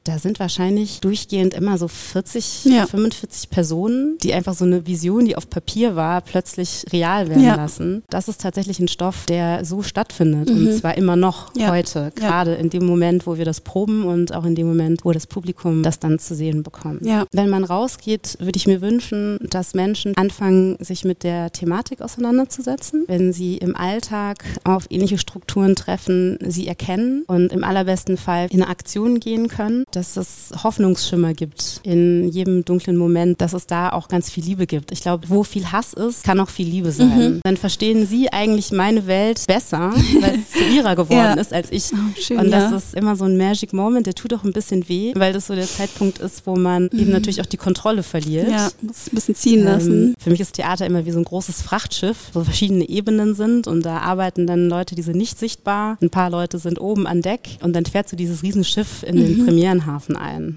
Da sind wahrscheinlich durchgehend immer so 40, 45 Personen, die einfach so eine Vision, die auf Papier war, plötzlich real werden lassen. Das ist tatsächlich ein Stoff, der so stattfindet und zwar immer noch heute, gerade in dem Moment, wo wir das proben und auch in dem Moment, wo das Publikum das dann zu sehen bekommt. Ja. Wenn man rausgeht, würde ich mir wünschen, dass Menschen anfangen, sich mit der Thematik auseinanderzusetzen. Wenn sie im Alltag auf ähnliche Strukturen treffen, sie erkennen und im allerbesten Fall in eine Aktion gehen können, dass es Hoffnungsschimmer gibt in jedem dunklen Moment, dass es da auch ganz viel Liebe gibt. Ich glaube, wo viel Hass ist, kann auch viel Liebe sein. Dann verstehen sie eigentlich meine Welt besser, weil es zu ihrer geworden ist als ich. Oh, schön, und das ist immer so ein Magic Moment, der tut auch ein bisschen weh, weil das so der Zeitpunkt ist, wo man eben natürlich auch die Kontrolle verliert. Ja, muss ein bisschen ziehen lassen. Für mich ist Theater immer wie so ein großes Frachtschiff, wo verschiedene Ebenen sind und da arbeiten dann Leute, die sind nicht sichtbar. Ein paar Leute sind oben an Deck und dann fährt so dieses Riesenschiff in den Premierenhafen ein.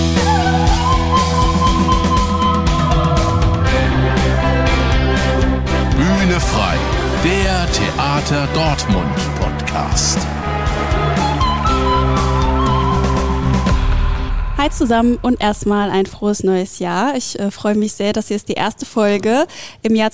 Bühne frei, der Theater Dortmund Podcast. Hi zusammen und erstmal ein frohes neues Jahr. Ich freue mich sehr, dass hier ist die erste Folge im Jahr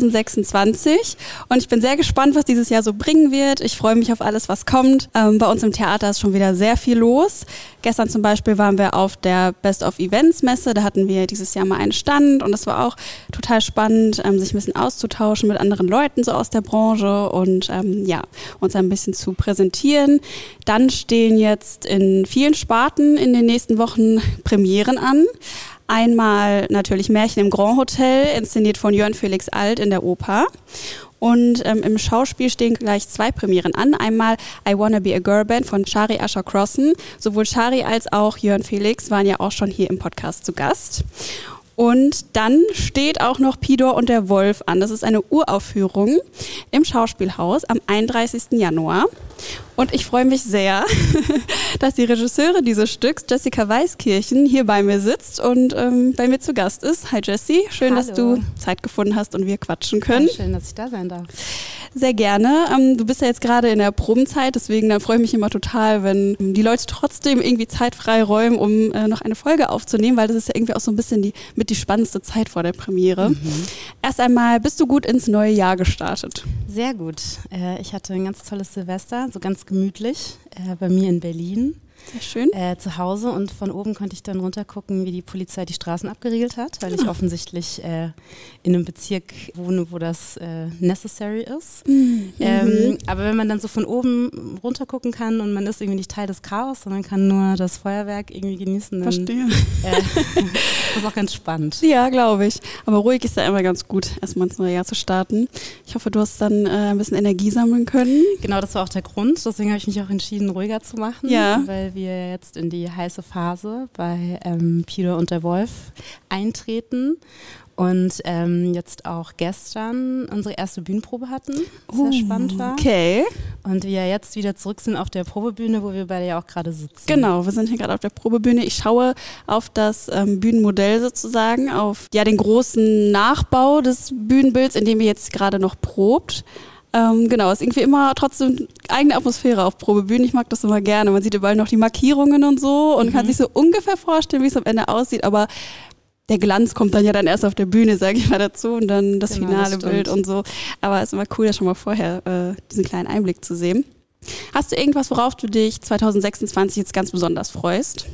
2026 und ich bin sehr gespannt, was dieses Jahr so bringen wird. Ich freue mich auf alles, was kommt. Bei uns im Theater ist schon wieder sehr viel los. Gestern zum Beispiel waren wir auf der Best of Events Messe, da hatten wir dieses Jahr mal einen Stand und das war auch total spannend, sich ein bisschen auszutauschen mit anderen Leuten so aus der Branche und uns ein bisschen zu präsentieren. Dann stehen jetzt in vielen Sparten in den nächsten Wochen Premieren an. Einmal natürlich Märchen im Grand Hotel, inszeniert von Jörn Felix Alt in der Oper. Und im Schauspiel stehen gleich 2 Premieren an. Einmal I Wanna Be a Girl Band von Shari Asher Crossen. Sowohl Shari als auch Jörn Felix waren ja auch schon hier im Podcast zu Gast. Und dann steht auch noch Pidor und der Wolf an. Das ist eine Uraufführung im Schauspielhaus am 31. Januar. Und ich freue mich sehr, dass die Regisseurin dieses Stücks, Jessica Weiskirchen, hier bei mir sitzt und bei mir zu Gast ist. Hi Jessie, schön, Hallo. Dass du Zeit gefunden hast und wir quatschen können. Ja, schön, dass ich da sein darf. Sehr gerne. Du bist ja jetzt gerade in der Probenzeit, deswegen dann freue ich mich immer total, wenn die Leute trotzdem irgendwie Zeit frei räumen, um noch eine Folge aufzunehmen, weil das ist ja irgendwie auch so ein bisschen die spannendste Zeit vor der Premiere. Erst einmal, bist du gut ins neue Jahr gestartet? Sehr gut. Ich hatte ein ganz tolles Silvester, so ganz gemütlich, bei mir in Berlin. Sehr schön. Zu Hause und von oben konnte ich dann runtergucken, wie die Polizei die Straßen abgeriegelt hat, weil ich offensichtlich in einem Bezirk wohne, wo das necessary ist. Aber wenn man dann so von oben runtergucken kann und man ist irgendwie nicht Teil des Chaos, sondern kann nur das Feuerwerk irgendwie genießen, dann Verstehe. Das ist auch ganz spannend. Ja, glaube ich. Aber ruhig ist ja immer ganz gut, erstmal ins neue Jahr zu starten. Ich hoffe, du hast dann ein bisschen Energie sammeln können. Genau, das war auch der Grund. Deswegen habe ich mich auch entschieden, ruhiger zu machen, weil wir jetzt in die heiße Phase bei Pidor und der Wolf eintreten und jetzt auch gestern unsere erste Bühnenprobe hatten, was sehr spannend war. Okay. Und wir jetzt wieder zurück sind auf der Probebühne, wo wir beide ja auch gerade sitzen. Genau, wir sind hier gerade auf der Probebühne. Ich schaue auf das Bühnenmodell sozusagen, auf den großen Nachbau des Bühnenbilds, in dem ihr jetzt gerade noch probt. Genau, ist irgendwie immer trotzdem eigene Atmosphäre auf Probebühnen. Ich mag das immer gerne. Man sieht überall noch die Markierungen und so und kann sich so ungefähr vorstellen, wie es am Ende aussieht. Aber der Glanz kommt dann ja dann erst auf der Bühne, sage ich mal dazu, und dann das finale Bild und so. Aber es ist immer cool, ja schon mal vorher diesen kleinen Einblick zu sehen. Hast du irgendwas, worauf du dich 2026 jetzt ganz besonders freust?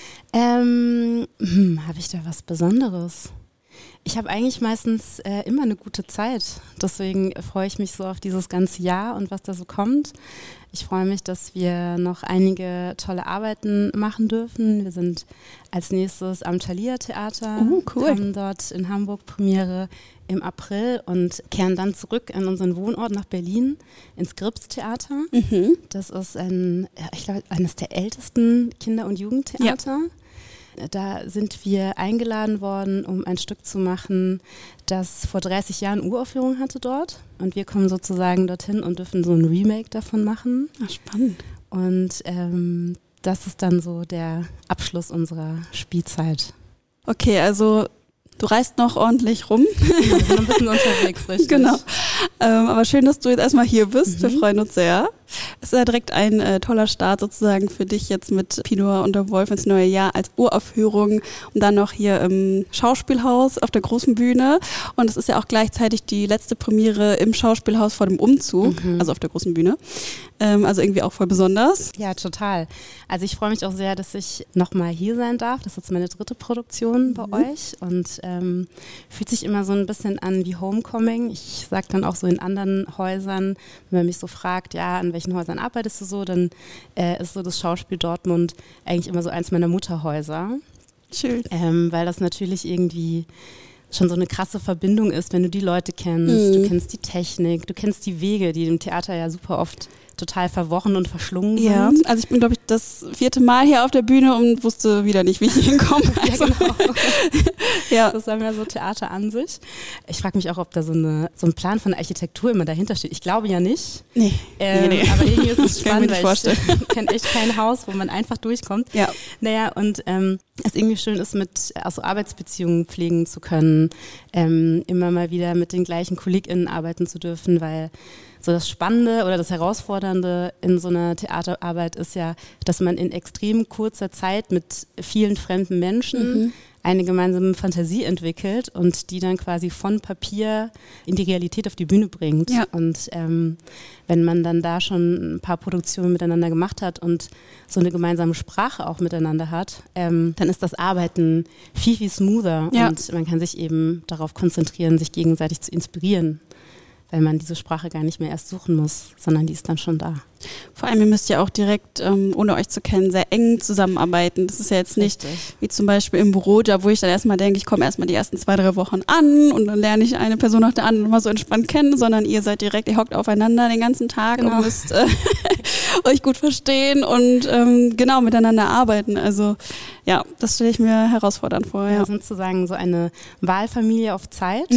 Habe ich da was Besonderes? Ich habe eigentlich meistens immer eine gute Zeit. Deswegen freue ich mich so auf dieses ganze Jahr und was da so kommt. Ich freue mich, dass wir noch einige tolle Arbeiten machen dürfen. Wir sind als nächstes am Thalia Theater, cool. Haben dort in Hamburg Premiere im April und kehren dann zurück in unseren Wohnort nach Berlin, ins Grips Theater. Das ist eines der ältesten Kinder- und Jugendtheater. Ja. Da sind wir eingeladen worden, um ein Stück zu machen, das vor 30 Jahren Uraufführung hatte dort. Und wir kommen sozusagen dorthin und dürfen so ein Remake davon machen. Ach, spannend. Und das ist dann so der Abschluss unserer Spielzeit. Okay, also du reist noch ordentlich rum. Ja, wir sind ein bisschen unterwegs, richtig. Genau. Aber schön, dass du jetzt erstmal hier bist. Wir freuen uns sehr. Es ist ja direkt ein toller Start sozusagen für dich jetzt mit Pido und der Wolf ins neue Jahr als Uraufführung und dann noch hier im Schauspielhaus auf der großen Bühne. Und es ist ja auch gleichzeitig die letzte Premiere im Schauspielhaus vor dem Umzug, also auf der großen Bühne. Also irgendwie auch voll besonders. Ja, total. Also ich freue mich auch sehr, dass ich nochmal hier sein darf. Das ist jetzt meine 3. Produktion bei euch und fühlt sich immer so ein bisschen an wie Homecoming. Ich sage dann auch so in anderen Häusern, wenn man mich so fragt, ja, an welchen Häusern arbeitest du so, dann ist so das Schauspiel Dortmund eigentlich immer so eins meiner Mutterhäuser. Schön. Weil das natürlich irgendwie schon so eine krasse Verbindung ist, wenn du die Leute kennst, du kennst die Technik, du kennst die Wege, die im Theater ja super oft total verworren und verschlungen sind. Ja, also ich bin, glaube ich, das 4. Mal hier auf der Bühne und wusste wieder nicht, wie ich hinkomme. Also, ja, genau. Ja. Das ist ja so Theater an sich. Ich frage mich auch, ob da so ein Plan von der Architektur immer dahinter steht. Ich glaube ja nicht. Nee. Aber irgendwie ist es spannend, weil ich kenne echt kein Haus, wo man einfach durchkommt. Ja. Naja, und es irgendwie schön ist, auch so Arbeitsbeziehungen pflegen zu können, immer mal wieder mit den gleichen KollegInnen arbeiten zu dürfen, weil so das Spannende oder das Herausfordernde in so einer Theaterarbeit ist ja, dass man in extrem kurzer Zeit mit vielen fremden Menschen eine gemeinsame Fantasie entwickelt und die dann quasi von Papier in die Realität auf die Bühne bringt. Ja. Und wenn man dann da schon ein paar Produktionen miteinander gemacht hat und so eine gemeinsame Sprache auch miteinander hat, dann ist das Arbeiten viel, viel smoother und man kann sich eben darauf konzentrieren, sich gegenseitig zu inspirieren, weil man diese Sprache gar nicht mehr erst suchen muss, sondern die ist dann schon da. Vor allem, ihr müsst ja auch direkt, ohne euch zu kennen, sehr eng zusammenarbeiten. Das ist ja jetzt nicht wie zum Beispiel im Bürojob, wo ich dann erstmal denke, ich komme erstmal die ersten 2-3 Wochen an und dann lerne ich eine Person nach der anderen mal so entspannt kennen, sondern ihr seid direkt, ihr hockt aufeinander den ganzen Tag und müsst euch gut verstehen und genau miteinander arbeiten. Also ja, das stelle ich mir herausfordernd vor. Ja. Wir sind sozusagen so eine Wahlfamilie auf Zeit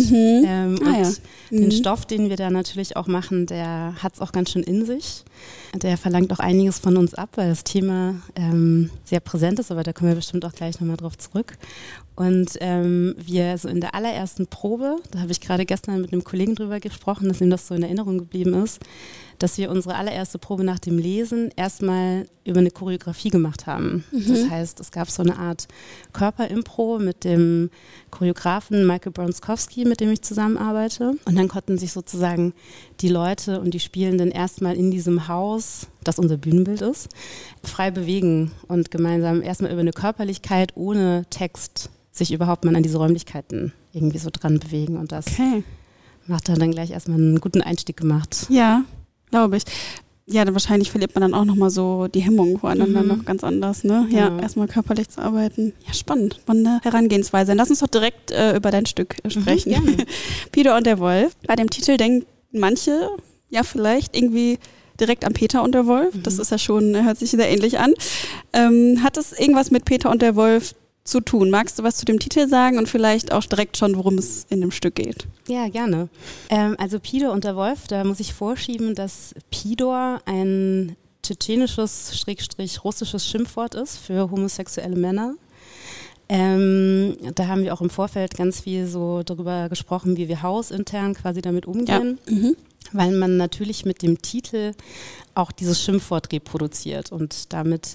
und den Stoff, den wir da natürlich auch machen, der hat es auch ganz schön in sich. Der verlangt auch einiges von uns ab, weil das Thema sehr präsent ist, aber da kommen wir bestimmt auch gleich nochmal drauf zurück. Und wir so in der allerersten Probe, da habe ich gerade gestern mit einem Kollegen drüber gesprochen, dass ihm das so in Erinnerung geblieben ist, dass wir unsere allererste Probe nach dem Lesen erstmal über eine Choreografie gemacht haben. Das heißt, es gab so eine Art Körperimpro mit dem Choreografen Michael Bronskowski, mit dem ich zusammenarbeite. Und dann konnten sich sozusagen die Leute und die Spielenden erstmal in diesem Haus, das unser Bühnenbild ist, frei bewegen und gemeinsam erstmal über eine Körperlichkeit ohne Text sich überhaupt mal an diese Räumlichkeiten irgendwie so dran bewegen. Und das macht dann gleich erstmal einen guten Einstieg gemacht. Ja, glaube ich. Ja, dann wahrscheinlich verliert man dann auch nochmal so die Hemmungen voreinander noch ganz anders, ne? Genau. Ja, erstmal körperlich zu arbeiten. Ja, spannend. Spannende Herangehensweise. Lass uns doch direkt über dein Stück sprechen. Gerne. Pido und der Wolf. Bei dem Titel denken manche, ja vielleicht irgendwie direkt an Peter und der Wolf. Das ist ja schon, hört sich sehr ähnlich an. Hat es irgendwas mit Peter und der Wolf zu tun? Magst du was zu dem Titel sagen und vielleicht auch direkt schon, worum es in dem Stück geht? Ja, gerne. Also Pido und der Wolf, da muss ich vorschieben, dass Pidor ein tschetschenisches, russisches Schimpfwort ist für homosexuelle Männer. Da haben wir auch im Vorfeld ganz viel so darüber gesprochen, wie wir hausintern quasi damit umgehen. Ja. Weil man natürlich mit dem Titel auch dieses Schimpfwort reproduziert und damit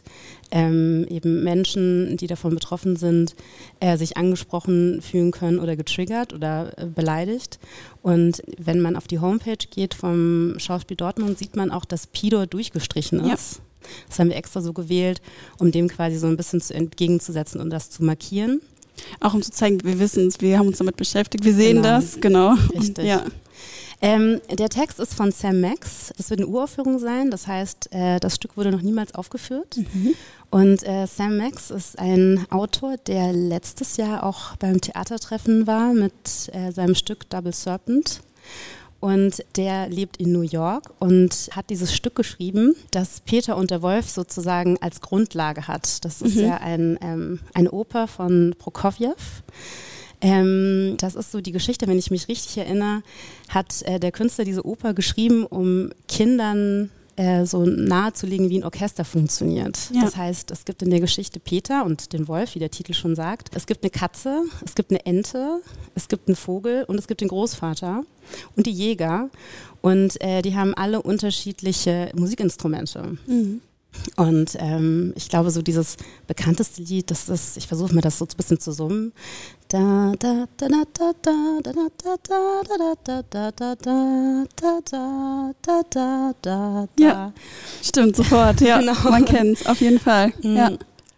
eben Menschen, die davon betroffen sind, sich angesprochen fühlen können oder getriggert oder beleidigt. Und wenn man auf die Homepage geht vom Schauspiel Dortmund, sieht man auch, dass Pidor durchgestrichen ist. Ja. Das haben wir extra so gewählt, um dem quasi so ein bisschen entgegenzusetzen und das zu markieren. Auch um zu zeigen, wir wissen es, wir haben uns damit beschäftigt, wir sehen das, genau. Richtig. Und, ja. Der Text ist von Sam Max. Das wird eine Uraufführung sein. Das heißt, das Stück wurde noch niemals aufgeführt. Und Sam Max ist ein Autor, der letztes Jahr auch beim Theatertreffen war mit seinem Stück Double Serpent. Und der lebt in New York und hat dieses Stück geschrieben, das Peter und der Wolf sozusagen als Grundlage hat. Das ist ja eine Oper von Prokofjew. Das ist so die Geschichte, wenn ich mich richtig erinnere, hat der Künstler diese Oper geschrieben, um Kindern so nahezulegen, wie ein Orchester funktioniert. Ja. Das heißt, es gibt in der Geschichte Peter und den Wolf, wie der Titel schon sagt. Es gibt eine Katze, es gibt eine Ente, es gibt einen Vogel und es gibt den Großvater und die Jäger. Und die haben alle unterschiedliche Musikinstrumente. Mhm. Und ich glaube, so dieses bekannteste Lied, das ist, ich versuche mir das so ein bisschen zu summen. Da da da da da da da da da da da da da da da. Ja, stimmt, sofort, ja, genau. Man kennt's, auf jeden Fall. Ja.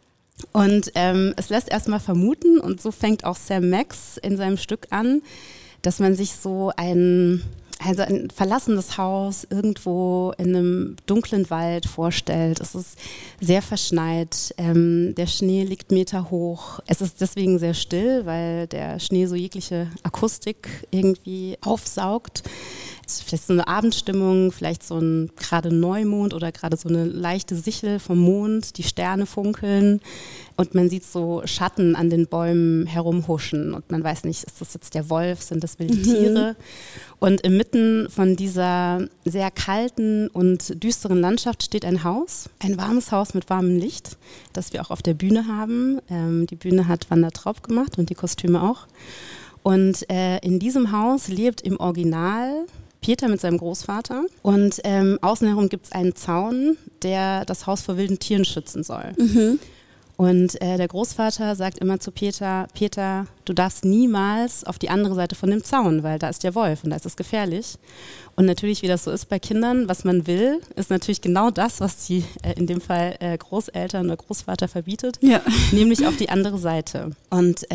Und es lässt erstmal vermuten, und so fängt auch Sam Max in seinem Stück an, dass man sich so ein verlassenes Haus irgendwo in einem dunklen Wald vorstellt. Es ist sehr verschneit, der Schnee liegt Meter hoch. Es ist deswegen sehr still, weil der Schnee so jegliche Akustik irgendwie aufsaugt. Es ist vielleicht so eine Abendstimmung, vielleicht so ein gerade Neumond oder gerade so eine leichte Sichel vom Mond, die Sterne funkeln und man sieht so Schatten an den Bäumen herumhuschen und man weiß nicht, ist das jetzt der Wolf, sind das wilde Tiere? Und inmitten von dieser sehr kalten und düsteren Landschaft steht ein Haus, ein warmes Haus mit warmem Licht, das wir auch auf der Bühne haben. Die Bühne hat Wanda Traub gemacht und die Kostüme auch. Und in diesem Haus lebt im Original Peter mit seinem Großvater und außen herum gibt es einen Zaun, der das Haus vor wilden Tieren schützen soll. Mhm. Und der Großvater sagt immer zu Peter, Peter, du darfst niemals auf die andere Seite von dem Zaun, weil da ist der Wolf und da ist es gefährlich. Und natürlich, wie das so ist bei Kindern, was man will, ist natürlich genau das, was die in dem Fall Großeltern oder Großvater verbietet, nämlich auf die andere Seite. Und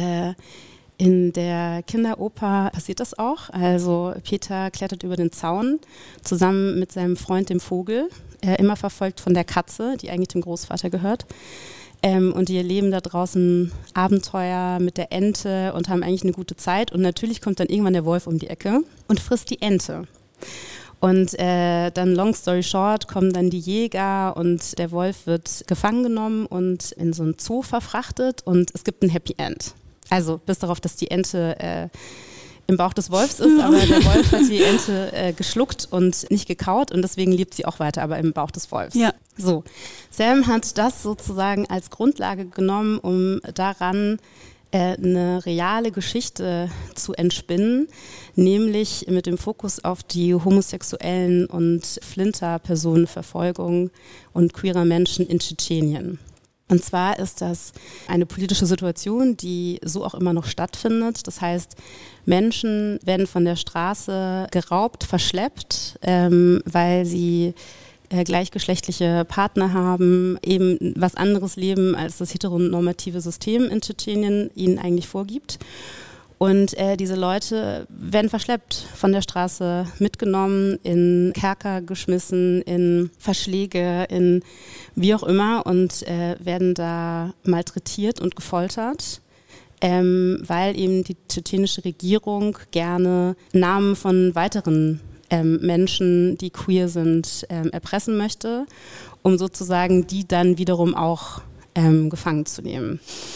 in der Kinderoper passiert das auch. Also Peter klettert über den Zaun zusammen mit seinem Freund, dem Vogel, immer verfolgt von der Katze, die eigentlich dem Großvater gehört. Und die erleben da draußen Abenteuer mit der Ente und haben eigentlich eine gute Zeit. Und natürlich kommt dann irgendwann der Wolf um die Ecke und frisst die Ente. Und dann, long story short, kommen dann die Jäger und der Wolf wird gefangen genommen und in so ein Zoo verfrachtet und es gibt ein Happy End. Also bis darauf, dass die Ente im Bauch des Wolfs ist, aber der Wolf hat die Ente geschluckt und nicht gekaut und deswegen lebt sie auch weiter, aber im Bauch des Wolfs. Ja. So, Sam hat das sozusagen als Grundlage genommen, um daran eine reale Geschichte zu entspinnen, nämlich mit dem Fokus auf die homosexuellen und Flinter-Personenverfolgung und queerer Menschen in Tschetschenien. Und zwar ist das eine politische Situation, die so auch immer noch stattfindet. Das heißt, Menschen werden von der Straße geraubt, verschleppt, weil sie gleichgeschlechtliche Partner haben, eben was anderes leben, als das heteronormative System in Tschetschenien ihnen eigentlich vorgibt. Und diese Leute werden verschleppt, von der Straße mitgenommen, in Kerker geschmissen, in Verschläge, in wie auch immer und werden da malträtiert und gefoltert, weil eben die tschetschenische Regierung gerne Namen von weiteren Menschen, die queer sind, erpressen möchte, um sozusagen die dann wiederum auch gefangen zu nehmen.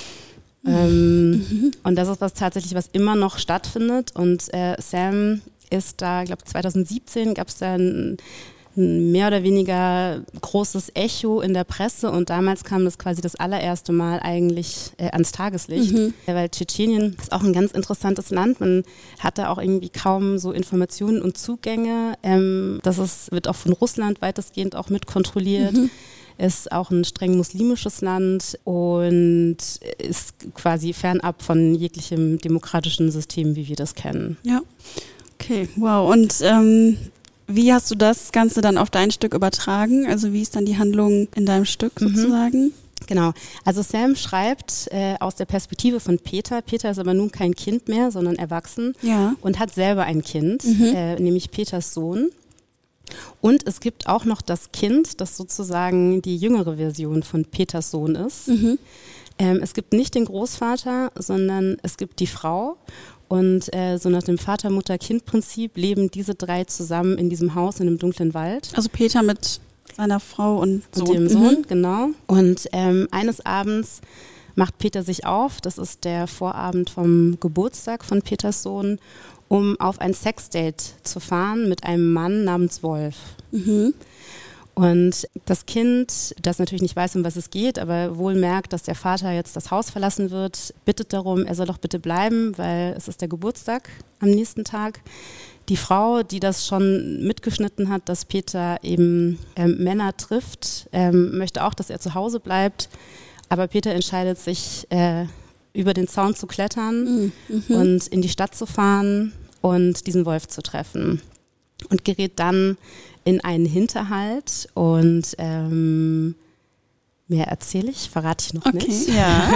Und das ist was immer noch stattfindet und Sam ist da, ich glaube 2017 gab es da ein mehr oder weniger großes Echo in der Presse und damals kam das quasi das allererste Mal eigentlich ans Tageslicht, weil Tschetschenien ist auch ein ganz interessantes Land, man hat da auch irgendwie kaum so Informationen und Zugänge, wird auch von Russland weitestgehend auch mit kontrolliert. Ist auch ein streng muslimisches Land und ist quasi fernab von jeglichem demokratischen System, wie wir das kennen. Ja, okay, wow. Und wie hast du das Ganze dann auf dein Stück übertragen? Also wie ist dann die Handlung in deinem Stück sozusagen? Genau, also Sam schreibt aus der Perspektive von Peter. Peter ist aber nun kein Kind mehr, sondern erwachsen und hat selber ein Kind, nämlich Peters Sohn. Und es gibt auch noch das Kind, das sozusagen die jüngere Version von Peters Sohn ist. Es gibt nicht den Großvater, sondern es gibt die Frau. Und so nach dem Vater-Mutter-Kind-Prinzip leben diese drei zusammen in diesem Haus in einem dunklen Wald. Also Peter mit seiner Frau und Sohn. Mit dem Sohn, genau. Und eines Abends macht Peter sich auf, das ist der Vorabend vom Geburtstag von Peters Sohn, um auf ein Sexdate zu fahren mit einem Mann namens Wolf. Und das Kind, das natürlich nicht weiß, um was es geht, aber wohl merkt, dass der Vater jetzt das Haus verlassen wird, bittet darum, er soll doch bitte bleiben, weil es ist der Geburtstag am nächsten Tag. Die Frau, die das schon mitgeschnitten hat, dass Peter eben Männer trifft, möchte auch, dass er zu Hause bleibt. Aber Peter entscheidet sich, über den Zaun zu klettern und in die Stadt zu fahren und diesen Wolf zu treffen. Und gerät dann in einen Hinterhalt und mehr verrate ich noch nicht. Ja.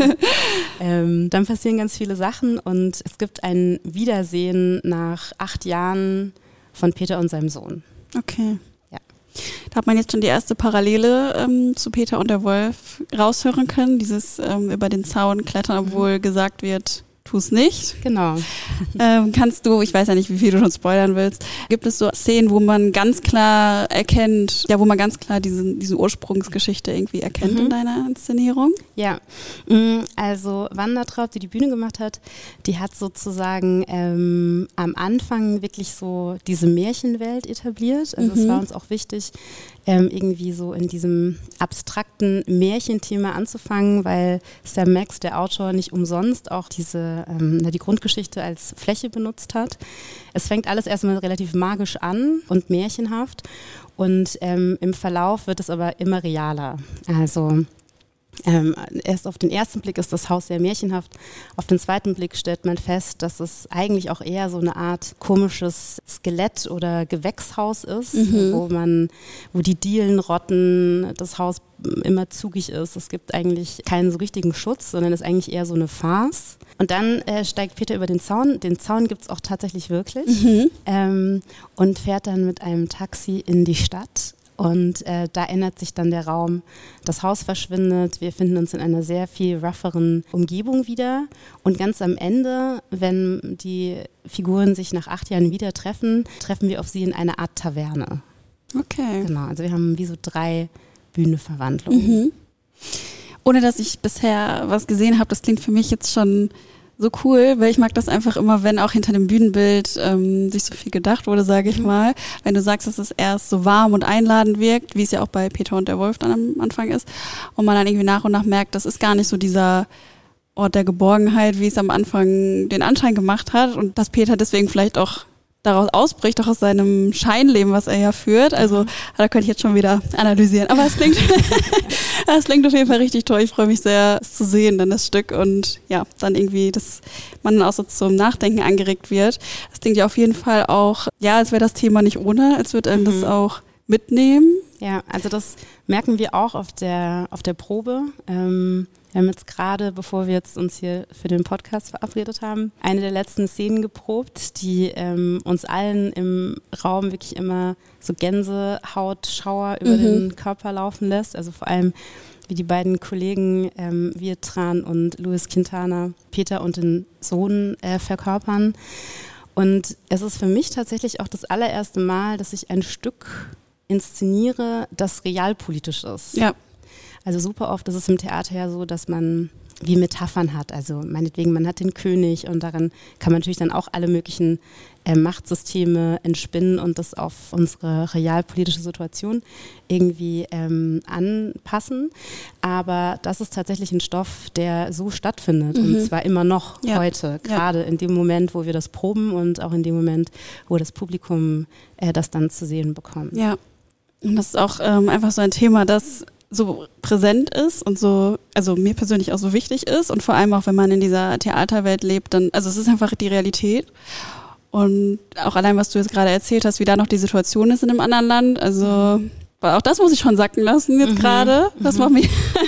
Dann passieren ganz viele Sachen und es gibt ein Wiedersehen nach 8 Jahren von Peter und seinem Sohn. Okay. Ja. Da hat man jetzt schon die erste Parallele zu Peter und der Wolf raushören können, dieses über den Zaun klettern, obwohl gesagt wird, tu es nicht. Genau. Kannst du, ich weiß ja nicht, wie viel du schon spoilern willst, gibt es so Szenen, wo man ganz klar erkennt, wo man ganz klar diese Ursprungsgeschichte irgendwie erkennt in deiner Inszenierung? Ja, also Wanda Traub, die Bühne gemacht hat, die hat sozusagen am Anfang wirklich so diese Märchenwelt etabliert. Also es war uns auch wichtig, irgendwie so in diesem abstrakten Märchenthema anzufangen, weil Sam Max, der Autor, nicht umsonst auch die Grundgeschichte als Fläche benutzt hat. Es fängt alles erstmal relativ magisch an und märchenhaft und im Verlauf wird es aber immer realer. Also erst auf den ersten Blick ist das Haus sehr märchenhaft. Auf den zweiten Blick stellt man fest, dass es eigentlich auch eher so eine Art komisches Skelett- oder Gewächshaus ist, wo die Dielen rotten, das Haus immer zugig ist. Es gibt eigentlich keinen so richtigen Schutz, sondern es ist eigentlich eher so eine Farce. Und dann steigt Peter über den Zaun. Den Zaun gibt es auch tatsächlich wirklich. Und fährt dann mit einem Taxi in die Stadt. Und da ändert sich dann der Raum. Das Haus verschwindet. Wir finden uns in einer sehr viel rougheren Umgebung wieder. Und ganz am Ende, wenn die Figuren sich nach 8 Jahren wieder treffen wir auf sie in einer Art Taverne. Okay. Genau, also wir haben wie so 3 Bühne-Verwandlungen. Ohne dass ich bisher was gesehen habe, das klingt für mich jetzt schon so cool, weil ich mag das einfach immer, wenn auch hinter dem Bühnenbild sich so viel gedacht wurde, sage ich mal. Wenn du sagst, dass es erst so warm und einladend wirkt, wie es ja auch bei Peter und der Wolf dann am Anfang ist, und man dann irgendwie nach und nach merkt, das ist gar nicht so dieser Ort der Geborgenheit, wie es am Anfang den Anschein gemacht hat und dass Peter deswegen vielleicht auch daraus ausbricht, auch aus seinem Scheinleben, was er ja führt. Also da könnte ich jetzt schon wieder analysieren. Aber es klingt auf jeden Fall richtig toll. Ich freue mich sehr, es zu sehen, dann das Stück und ja, dann irgendwie, dass man dann auch so zum Nachdenken angeregt wird. Das klingt ja auf jeden Fall auch, ja, als wäre das Thema nicht ohne, als würde einem das auch mitnehmen. Ja, also das merken wir auch auf der Probe. Wir haben jetzt gerade, bevor wir jetzt uns hier für den Podcast verabredet haben, eine der letzten Szenen geprobt, die uns allen im Raum wirklich immer so Gänsehautschauer über den Körper laufen lässt. Also vor allem, wie die beiden Kollegen Vietran und Luis Quintana Peter und den Sohn verkörpern. Und es ist für mich tatsächlich auch das allererste Mal, dass ich ein Stück inszeniere, das realpolitisch ist. Ja. Also super oft ist es im Theater ja so, dass man wie Metaphern hat. Also meinetwegen, man hat den König und daran kann man natürlich dann auch alle möglichen Machtsysteme entspinnen und das auf unsere realpolitische Situation irgendwie anpassen. Aber das ist tatsächlich ein Stoff, der so stattfindet und zwar immer noch heute, gerade in dem Moment, wo wir das proben und auch in dem Moment, wo das Publikum das dann zu sehen bekommt. Ja, und das ist auch einfach so ein Thema, das so präsent ist und so, also mir persönlich auch so wichtig ist und vor allem auch, wenn man in dieser Theaterwelt lebt, dann, also es ist einfach die Realität und auch allein, was du jetzt gerade erzählt hast, wie da noch die Situation ist in einem anderen Land, also auch das muss ich schon sacken lassen jetzt gerade, das macht mich,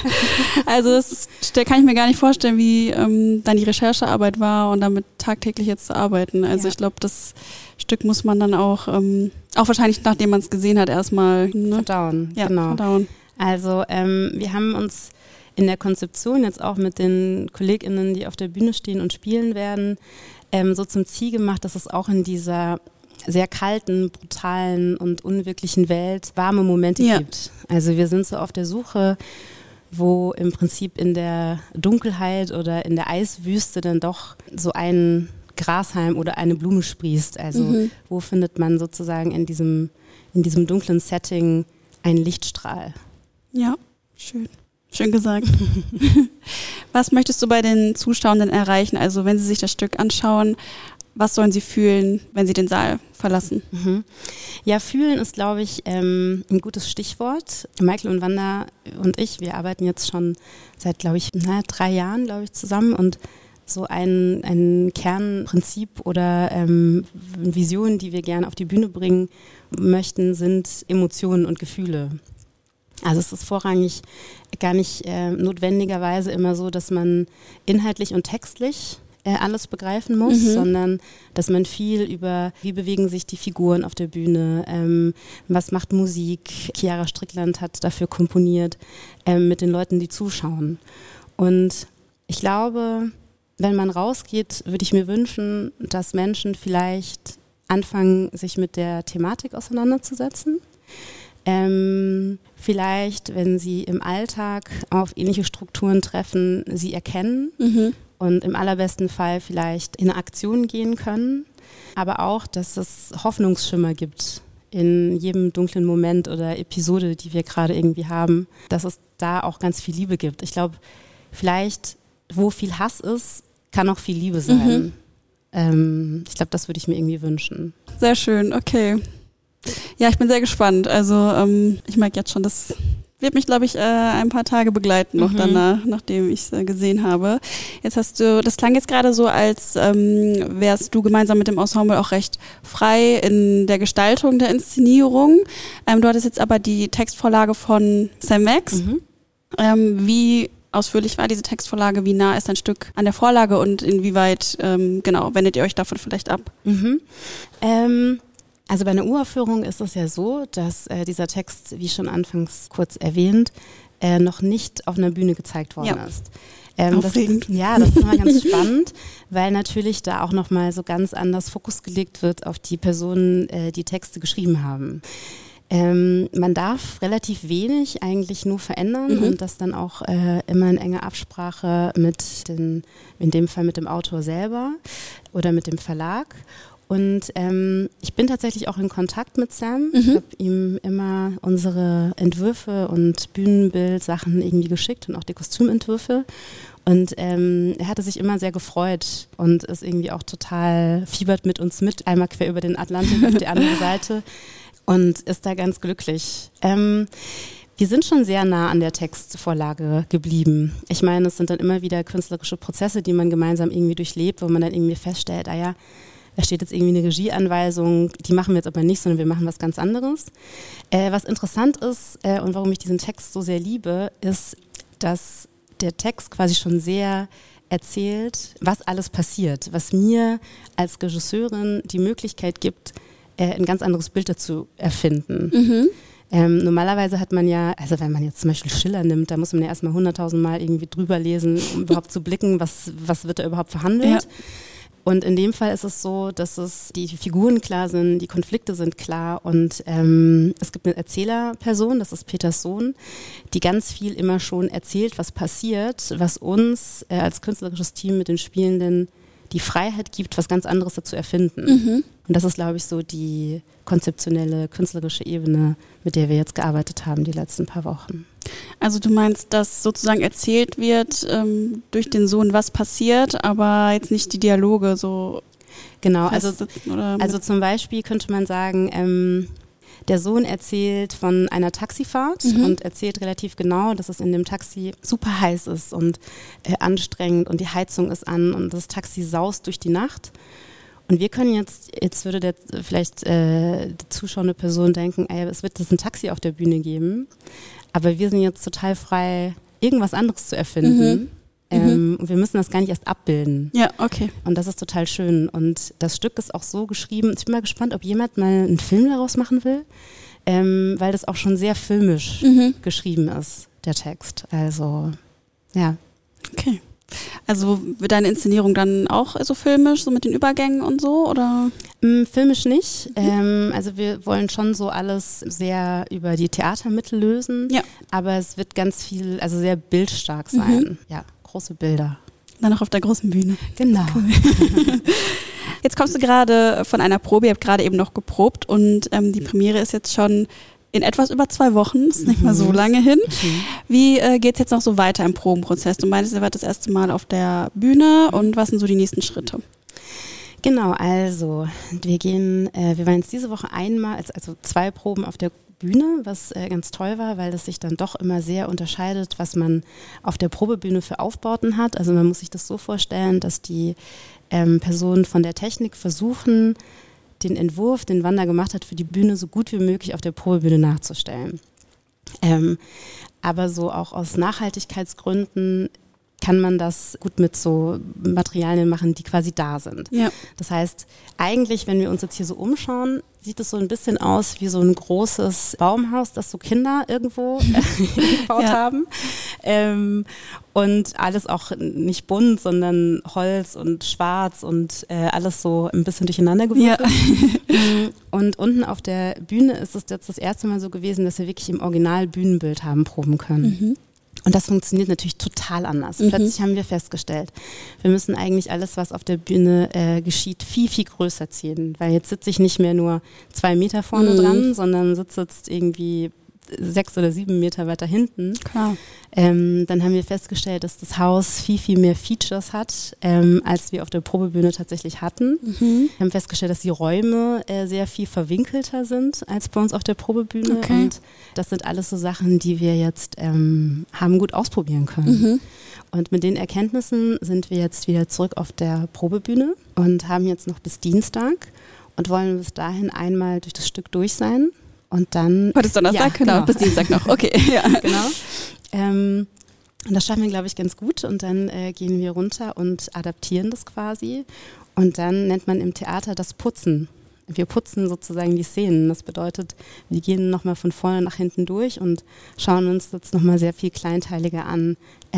also da kann ich mir gar nicht vorstellen, wie dann die Recherchearbeit war und damit tagtäglich jetzt zu arbeiten, also ich glaube, das Stück muss man dann auch wahrscheinlich, nachdem man es gesehen hat, erstmal verdauen, verdauen. Also wir haben uns in der Konzeption jetzt auch mit den KollegInnen, die auf der Bühne stehen und spielen werden, so zum Ziel gemacht, dass es auch in dieser sehr kalten, brutalen und unwirklichen Welt warme Momente gibt. Also wir sind so auf der Suche, wo im Prinzip in der Dunkelheit oder in der Eiswüste dann doch so ein Grashalm oder eine Blume sprießt. Also wo findet man sozusagen in diesem dunklen Setting ein Lichtstrahl. Ja, schön. Schön gesagt. Was möchtest du bei den Zuschauenden erreichen? Also wenn sie sich das Stück anschauen, was sollen sie fühlen, wenn sie den Saal verlassen? Ja, fühlen ist, glaube ich, ein gutes Stichwort. Michael und Wanda und ich, wir arbeiten jetzt schon seit, glaube ich, 3 Jahren, glaube ich, zusammen. Und so ein Kernprinzip oder Visionen, die wir gerne auf die Bühne bringen möchten, sind Emotionen und Gefühle. Also es ist vorrangig gar nicht notwendigerweise immer so, dass man inhaltlich und textlich alles begreifen muss, sondern dass man viel über, wie bewegen sich die Figuren auf der Bühne, was macht Musik. Chiara Strickland hat dafür komponiert, mit den Leuten, die zuschauen. Und ich glaube, wenn man rausgeht, würde ich mir wünschen, dass Menschen vielleicht anfangen, sich mit der Thematik auseinanderzusetzen. Vielleicht, wenn sie im Alltag auf ähnliche Strukturen treffen, sie erkennen und im allerbesten Fall vielleicht in eine Aktion gehen können. Aber auch, dass es Hoffnungsschimmer gibt in jedem dunklen Moment oder Episode, die wir gerade irgendwie haben, dass es da auch ganz viel Liebe gibt. Ich glaube, vielleicht, wo viel Hass ist, kann auch viel Liebe sein. Ich glaube, das würde ich mir irgendwie wünschen. Sehr schön, okay. Ja, ich bin sehr gespannt. Also ich merke jetzt schon, das wird mich, glaube ich, ein paar Tage begleiten noch danach, nachdem ich es gesehen habe. Jetzt hast du, das klang jetzt gerade so, als wärst du gemeinsam mit dem Ensemble auch recht frei in der Gestaltung der Inszenierung. Du hattest jetzt aber die Textvorlage von Sam Max. Wie ausführlich war diese Textvorlage? Wie nah ist ein Stück an der Vorlage und inwieweit, wendet ihr euch davon vielleicht ab? Also bei einer Uraufführung ist es ja so, dass dieser Text, wie schon anfangs kurz erwähnt, noch nicht auf einer Bühne gezeigt worden ist. Aufregend. Das ist immer ganz spannend, weil natürlich da auch nochmal so ganz anders Fokus gelegt wird auf die Personen, die Texte geschrieben haben. Man darf relativ wenig eigentlich nur verändern und das dann auch immer in enger Absprache in dem Fall mit dem Autor selber oder mit dem Verlag. Und ich bin tatsächlich auch in Kontakt mit Sam. Ich habe ihm immer unsere Entwürfe und Bühnenbildsachen irgendwie geschickt und auch die Kostümentwürfe. Und er hatte sich immer sehr gefreut und ist irgendwie auch total fiebert mit uns mit, einmal quer über den Atlantik auf die andere Seite und ist da ganz glücklich. Wir sind schon sehr nah an der Textvorlage geblieben. Ich meine, es sind dann immer wieder künstlerische Prozesse, die man gemeinsam irgendwie durchlebt, wo man dann irgendwie feststellt, da steht jetzt irgendwie eine Regieanweisung, die machen wir jetzt aber nicht, sondern wir machen was ganz anderes. Was interessant ist und warum ich diesen Text so sehr liebe, ist, dass der Text quasi schon sehr erzählt, was alles passiert, was mir als Regisseurin die Möglichkeit gibt, ein ganz anderes Bild dazu erfinden. Normalerweise hat man ja, also wenn man jetzt zum Beispiel Schiller nimmt, da muss man ja erstmal 100.000 Mal irgendwie drüber lesen, um überhaupt zu blicken, was wird da überhaupt verhandelt. Ja. Und in dem Fall ist es so, dass die Figuren klar sind, die Konflikte sind klar und es gibt eine Erzählerperson, das ist Peters Sohn, die ganz viel immer schon erzählt, was passiert, was uns als künstlerisches Team mit den Spielenden die Freiheit gibt, was ganz anderes dazu erfinden. Und das ist, glaube ich, so die konzeptionelle, künstlerische Ebene, mit der wir jetzt gearbeitet haben die letzten paar Wochen. Also du meinst, dass sozusagen erzählt wird durch den Sohn, was passiert, aber jetzt nicht die Dialoge so. Genau, also zum Beispiel könnte man sagen, der Sohn erzählt von einer Taxifahrt und erzählt relativ genau, dass es in dem Taxi super heiß ist und anstrengend und die Heizung ist an und das Taxi saust durch die Nacht. Und wir können jetzt würde vielleicht die zuschauende Person denken, es wird jetzt ein Taxi auf der Bühne geben, aber wir sind jetzt total frei, irgendwas anderes zu erfinden. Und wir müssen das gar nicht erst abbilden. Ja, okay. Und das ist total schön. Und das Stück ist auch so geschrieben, ich bin mal gespannt, ob jemand mal einen Film daraus machen will, weil das auch schon sehr filmisch geschrieben ist, der Text. Also, ja. Okay. Also wird deine Inszenierung dann auch so filmisch, so mit den Übergängen und so, oder? Filmisch nicht. Also wir wollen schon so alles sehr über die Theatermittel lösen, aber es wird ganz viel, also sehr bildstark sein. Ja, große Bilder. Dann auch auf der großen Bühne. Genau. Cool. Jetzt kommst du gerade von einer Probe, ihr habt gerade eben noch geprobt und die Premiere ist jetzt schon in etwas über 2 Wochen, ist nicht mal so lange hin. Wie geht's jetzt noch so weiter im Probenprozess? Du meintest, ihr wart das erste Mal auf der Bühne und was sind so die nächsten Schritte? Genau, also wir waren jetzt diese Woche also 2 Proben auf der Bühne, was ganz toll war, weil das sich dann doch immer sehr unterscheidet, was man auf der Probebühne für Aufbauten hat. Also man muss sich das so vorstellen, dass die Personen von der Technik versuchen, den Entwurf, den Wanda gemacht hat, für die Bühne so gut wie möglich auf der Probebühne nachzustellen. Aber so auch aus Nachhaltigkeitsgründen kann man das gut mit so Materialien machen, die quasi da sind. Ja. Das heißt, eigentlich, wenn wir uns jetzt hier so umschauen, sieht es so ein bisschen aus wie so ein großes Baumhaus, das so Kinder irgendwo gebaut haben. Und alles auch nicht bunt, sondern Holz und schwarz und alles so ein bisschen durcheinander gewürfelt. Ja. Und unten auf der Bühne ist es jetzt das erste Mal so gewesen, dass wir wirklich im Original Bühnenbild haben proben können. Mhm. Und das funktioniert natürlich total anders. Plötzlich haben wir festgestellt, wir müssen eigentlich alles, was auf der Bühne geschieht, viel, viel größer ziehen. Weil jetzt sitze ich nicht mehr nur 2 Meter vorne dran, sondern sitze jetzt irgendwie 6 oder 7 Meter weiter hinten. Klar. Dann haben wir festgestellt, dass das Haus viel, viel mehr Features hat, als wir auf der Probebühne tatsächlich hatten. Wir haben festgestellt, dass die Räume sehr viel verwinkelter sind als bei uns auf der Probebühne. Okay. Und das sind alles so Sachen, die wir jetzt haben gut ausprobieren können. Und mit den Erkenntnissen sind wir jetzt wieder zurück auf der Probebühne und haben jetzt noch bis Dienstag und wollen bis dahin einmal durch das Stück durch sein. Und dann. Heute ist Donnerstag, ja, genau, bis Dienstag noch. Okay, ja. Genau. Und das schaffen wir, glaube ich, ganz gut. Und dann gehen wir runter und adaptieren das quasi. Und dann nennt man im Theater das Putzen. Wir putzen sozusagen die Szenen. Das bedeutet, wir gehen nochmal von vorne nach hinten durch und schauen uns jetzt nochmal sehr viel kleinteiliger an,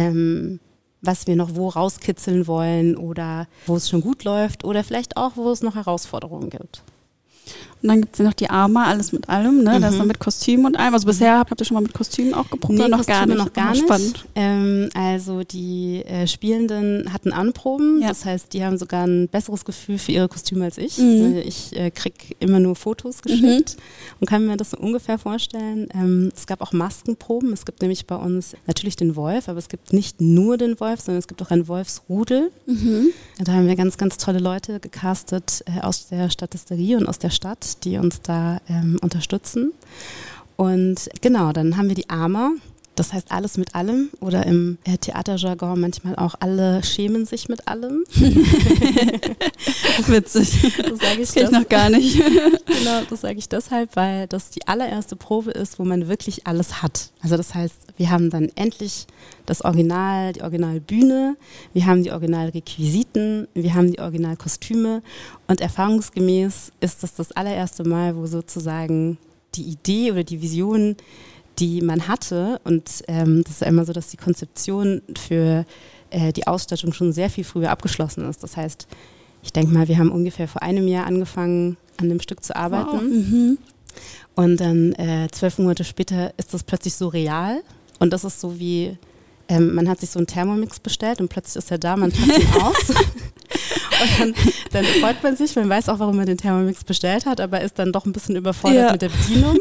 was wir noch wo rauskitzeln wollen oder wo es schon gut läuft oder vielleicht auch, wo es noch Herausforderungen gibt. Und dann gibt es ja noch die Arma, alles mit allem, ne? Das ist dann mit Kostümen und allem. Also bisher habt ihr schon mal mit Kostümen auch geprobt? Nee, noch gar nicht. Noch gar nicht. Spannend. Also die Spielenden hatten Anproben, das heißt, die haben sogar ein besseres Gefühl für ihre Kostüme als ich. Ich kriege immer nur Fotos geschickt und kann mir das so ungefähr vorstellen. Es gab auch Maskenproben. Es gibt nämlich bei uns natürlich den Wolf, aber es gibt nicht nur den Wolf, sondern es gibt auch ein Wolfsrudel. Da haben wir ganz, ganz tolle Leute gecastet aus der Statisterie und aus der Stadt, die uns da unterstützen. Und genau, dann haben wir die Arma, das heißt alles mit allem oder im Theaterjargon manchmal auch alle schämen sich mit allem. Witzig. Das sage ich, kenn ich noch gar nicht. Genau, das sage ich deshalb, weil das die allererste Probe ist, wo man wirklich alles hat. Also das heißt, wir haben dann endlich das Original, die Originalbühne, wir haben die Originalrequisiten, wir haben die Originalkostüme und erfahrungsgemäß ist das allererste Mal, wo sozusagen die Idee oder die Vision, die man hatte, und das ist ja immer so, dass die Konzeption für die Ausstattung schon sehr viel früher abgeschlossen ist. Das heißt, ich denke mal, wir haben ungefähr vor einem Jahr angefangen, an dem Stück zu arbeiten. Wow. Und dann 12 Monate später ist das plötzlich so real. Und das ist so wie, man hat sich so einen Thermomix bestellt und plötzlich ist er da, man packt ihn aus. Und dann freut man sich, man weiß auch, warum man den Thermomix bestellt hat, aber ist dann doch ein bisschen überfordert mit der Bedienung.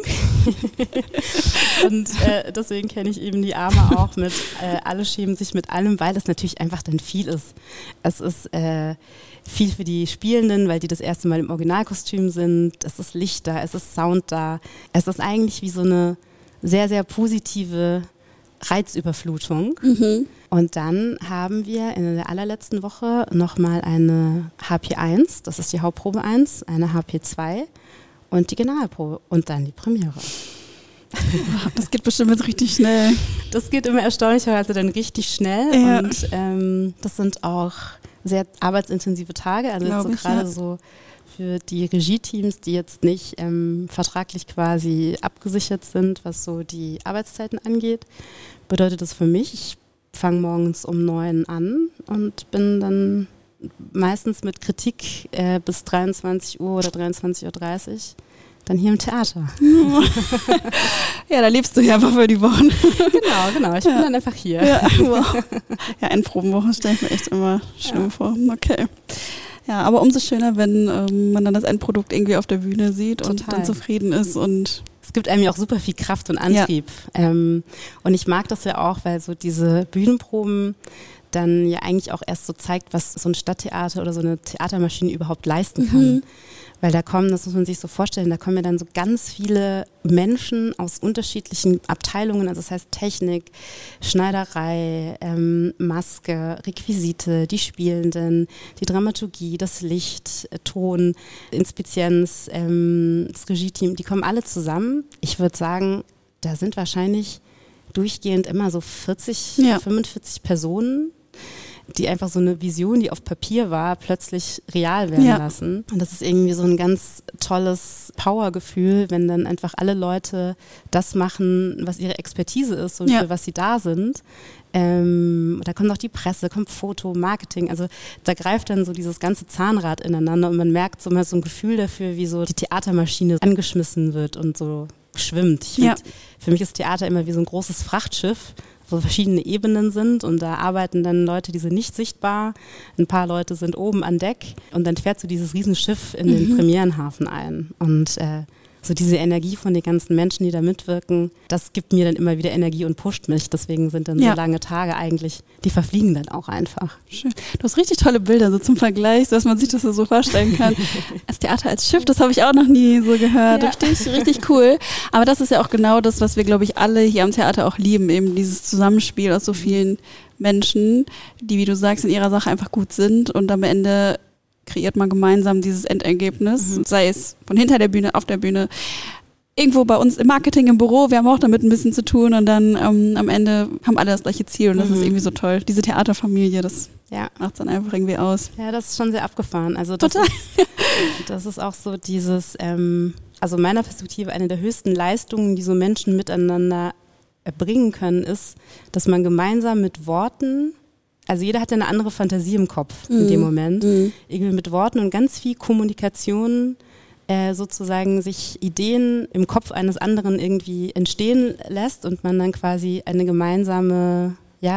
Und deswegen kenne ich eben die Arme auch mit alle schämen sich mit allem, weil es natürlich einfach dann viel ist. Es ist viel für die Spielenden, weil die das erste Mal im Originalkostüm sind. Es ist Licht da, es ist Sound da. Es ist eigentlich wie so eine sehr, sehr positive Reizüberflutung. Und dann haben wir in der allerletzten Woche nochmal eine HP1, das ist die Hauptprobe 1, eine HP2 und die Generalprobe und dann die Premiere. Das geht bestimmt jetzt richtig schnell. Das geht immer erstaunlicherweise dann richtig schnell und das sind auch sehr arbeitsintensive Tage, also jetzt so gerade so für die Regie-Teams, die jetzt nicht vertraglich quasi abgesichert sind, was so die Arbeitszeiten angeht, bedeutet das für mich, ich fange morgens um 9 an und bin dann meistens mit Kritik bis 23 Uhr oder 23.30 Uhr dann hier im Theater. Ja, da lebst du ja einfach für die Wochen. Genau. Ich bin dann einfach hier. Ja, wow. Ja, Endprobenwoche stelle ich mir echt immer schlimm vor. Okay. Ja, aber umso schöner, wenn man dann das Endprodukt irgendwie auf der Bühne sieht und dann zufrieden ist und es gibt einem ja auch super viel Kraft und Antrieb. Ja. Und ich mag das ja auch, weil so diese Bühnenproben dann ja eigentlich auch erst so zeigt, was so ein Stadttheater oder so eine Theatermaschine überhaupt leisten kann. Weil da kommen, das muss man sich so vorstellen, da kommen ja dann so ganz viele Menschen aus unterschiedlichen Abteilungen, also das heißt Technik, Schneiderei, Maske, Requisite, die Spielenden, die Dramaturgie, das Licht, Ton, Inspizienz, das Regie-Team, die kommen alle zusammen. Ich würde sagen, da sind wahrscheinlich durchgehend immer so 45 Personen, die einfach so eine Vision, die auf Papier war, plötzlich real werden lassen. Und das ist irgendwie so ein ganz tolles Powergefühl, wenn dann einfach alle Leute das machen, was ihre Expertise ist und für was sie da sind. Da kommt auch die Presse, kommt Foto, Marketing, also da greift dann so dieses ganze Zahnrad ineinander und man merkt so mal so ein Gefühl dafür, wie so die Theatermaschine angeschmissen wird und so schwimmt. Ich finde, für mich ist Theater immer wie so ein großes Frachtschiff, wo verschiedene Ebenen sind und da arbeiten dann Leute, die sind nicht sichtbar, ein paar Leute sind oben an Deck und dann fährt so dieses Riesenschiff in den Premierenhafen ein und so diese Energie von den ganzen Menschen, die da mitwirken, das gibt mir dann immer wieder Energie und pusht mich. Deswegen sind dann so lange Tage eigentlich, die verfliegen dann auch einfach. Schön. Du hast richtig tolle Bilder so zum Vergleich, dass man sich das so vorstellen kann. Das Theater als Schiff, das habe ich auch noch nie so gehört. Richtig cool. Aber das ist ja auch genau das, was wir, glaube ich, alle hier am Theater auch lieben, eben dieses Zusammenspiel aus so vielen Menschen, die, wie du sagst, in ihrer Sache einfach gut sind und am Ende kreiert man gemeinsam dieses Endergebnis, sei es von hinter der Bühne, auf der Bühne, irgendwo bei uns im Marketing, im Büro, wir haben auch damit ein bisschen zu tun und dann am Ende haben alle das gleiche Ziel und das ist irgendwie so toll. Diese Theaterfamilie, das macht es dann einfach irgendwie aus. Ja, das ist schon sehr abgefahren. Also das ist auch so dieses, also meiner Perspektive eine der höchsten Leistungen, die so Menschen miteinander erbringen können, ist, dass man gemeinsam mit Worten, also jeder hat ja eine andere Fantasie im Kopf in dem Moment, irgendwie mit Worten und ganz viel Kommunikation sozusagen sich Ideen im Kopf eines anderen irgendwie entstehen lässt und man dann quasi eine gemeinsame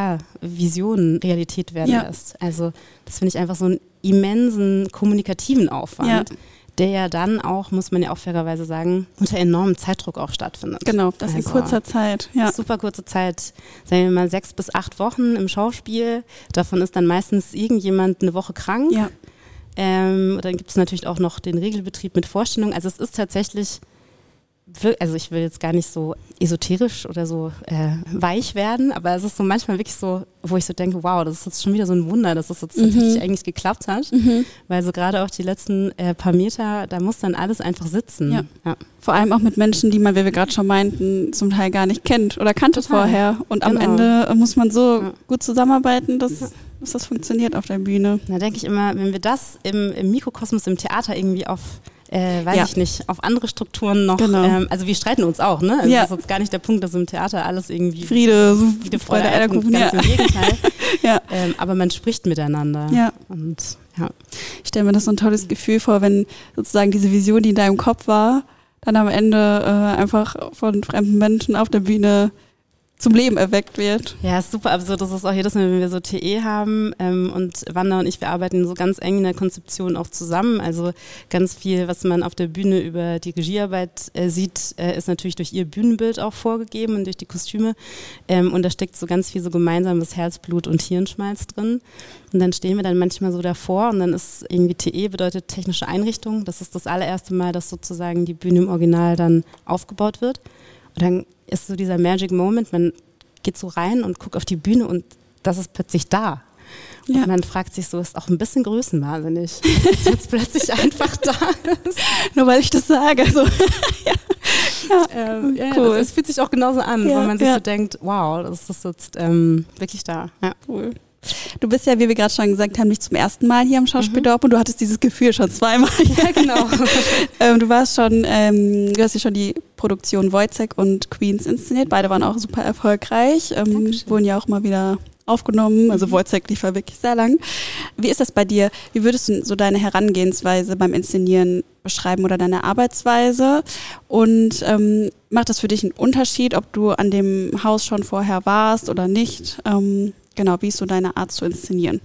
Vision Realität werden lässt. Also das finde ich einfach so einen immensen kommunikativen Aufwand, der ja dann auch, muss man ja auch fairerweise sagen, unter enormem Zeitdruck auch stattfindet. Genau, das in kurzer Zeit. Ja. Super kurze Zeit, sagen wir mal 6 bis 8 Wochen im Schauspiel. Davon ist dann meistens irgendjemand eine Woche krank. Ja. Dann gibt es natürlich auch noch den Regelbetrieb mit Vorstellung. Also es ist tatsächlich, also ich will jetzt gar nicht so esoterisch oder so weich werden, aber es ist so manchmal wirklich so, wo ich so denke, wow, das ist jetzt schon wieder so ein Wunder, dass das jetzt tatsächlich eigentlich geklappt hat, weil so gerade auch die letzten paar Meter, da muss dann alles einfach sitzen. Ja. Vor allem auch mit Menschen, die man, wie wir gerade schon meinten, zum Teil gar nicht kennt oder kannte vorher und am Ende muss man so gut zusammenarbeiten, dass das funktioniert auf der Bühne. Da denke ich immer, wenn wir das im Mikrokosmos, im Theater irgendwie auf ich nicht, auf andere Strukturen noch, also wir streiten uns auch, ne? Also das ist jetzt gar nicht der Punkt, dass im Theater alles irgendwie Friede, Freude, Eierkuchen, ganz im Gegenteil. Aber man spricht miteinander. Ja. Und, ich stelle mir das so ein tolles Gefühl vor, wenn sozusagen diese Vision, die in deinem Kopf war, dann am Ende einfach von fremden Menschen auf der Bühne zum Leben erweckt wird. Ja, ist super absurd. Das ist auch jedes Mal, wenn wir so TE haben und Wanda und ich, wir arbeiten so ganz eng in der Konzeption auch zusammen. Also ganz viel, was man auf der Bühne über die Regiearbeit sieht, ist natürlich durch ihr Bühnenbild auch vorgegeben und durch die Kostüme. Und da steckt so ganz viel so gemeinsames Herzblut und Hirnschmalz drin. Und dann stehen wir dann manchmal so davor und dann ist irgendwie TE bedeutet technische Einrichtung. Das ist das allererste Mal, dass sozusagen die Bühne im Original dann aufgebaut wird. Und dann ist so dieser Magic Moment, man geht so rein und guckt auf die Bühne und das ist plötzlich da. Und man fragt sich so, ist auch ein bisschen größenwahnsinnig, dass jetzt plötzlich einfach da ist. Nur weil ich das sage. Also, cool. Es fühlt sich auch genauso an, wo man sich so denkt, wow, das ist jetzt wirklich da. Ja. Cool. Du bist ja, wie wir gerade schon gesagt haben, nicht zum ersten Mal hier am Schauspieldorf und du hattest dieses Gefühl schon zweimal. Ja, genau. Du hast ja schon die Produktion Wojciech und Queens inszeniert. Beide waren auch super erfolgreich. Wurden ja auch mal wieder aufgenommen. Also Wojciech lief ja wirklich sehr lang. Wie ist das bei dir? Wie würdest du so deine Herangehensweise beim Inszenieren beschreiben oder deine Arbeitsweise? Und macht das für dich einen Unterschied, ob du an dem Haus schon vorher warst oder nicht? Genau, wie ist so deine Art zu inszenieren?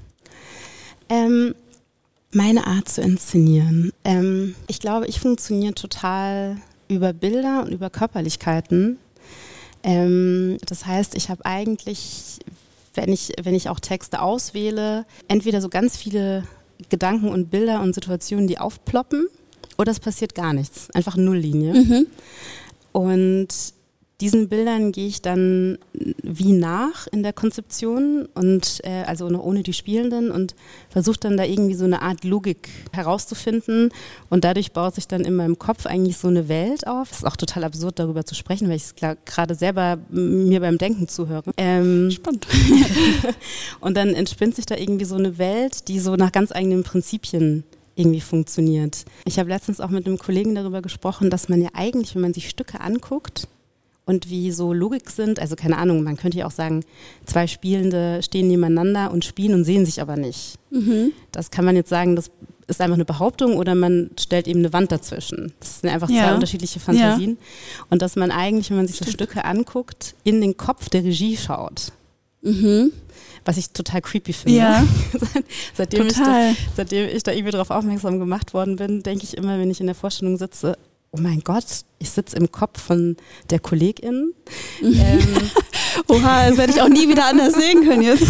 Meine Art zu inszenieren. Ich glaube, ich funktioniere total über Bilder und über Körperlichkeiten. Das heißt, ich habe eigentlich, wenn ich auch Texte auswähle, entweder so ganz viele Gedanken und Bilder und Situationen, die aufploppen, oder es passiert gar nichts, einfach Nulllinie. Und diesen Bildern gehe ich dann wie nach in der Konzeption und also noch ohne die Spielenden und versuche dann da irgendwie so eine Art Logik herauszufinden und dadurch baut sich dann in meinem Kopf eigentlich so eine Welt auf. Es ist auch total absurd, darüber zu sprechen, weil ich es gerade selber mir beim Denken zuhöre. Spannend. Und dann entspinnt sich da irgendwie so eine Welt, die so nach ganz eigenen Prinzipien irgendwie funktioniert. Ich habe letztens auch mit einem Kollegen darüber gesprochen, dass man ja eigentlich, wenn man sich Stücke anguckt, und wie so Logik sind, also keine Ahnung, man könnte ja auch sagen, 2 Spielende stehen nebeneinander und spielen und sehen sich aber nicht. Das kann man jetzt sagen, das ist einfach eine Behauptung oder man stellt eben eine Wand dazwischen. Das sind einfach 2 unterschiedliche Fantasien. Ja. Und dass man eigentlich, wenn man sich so Stücke anguckt, in den Kopf der Regie schaut. Was ich total creepy finde. Ja. Seitdem ich da irgendwie drauf aufmerksam gemacht worden bin, denke ich immer, wenn ich in der Vorstellung sitze, oh mein Gott, ich sitze im Kopf von der KollegIn. Oha, das werde ich auch nie wieder anders sehen können jetzt.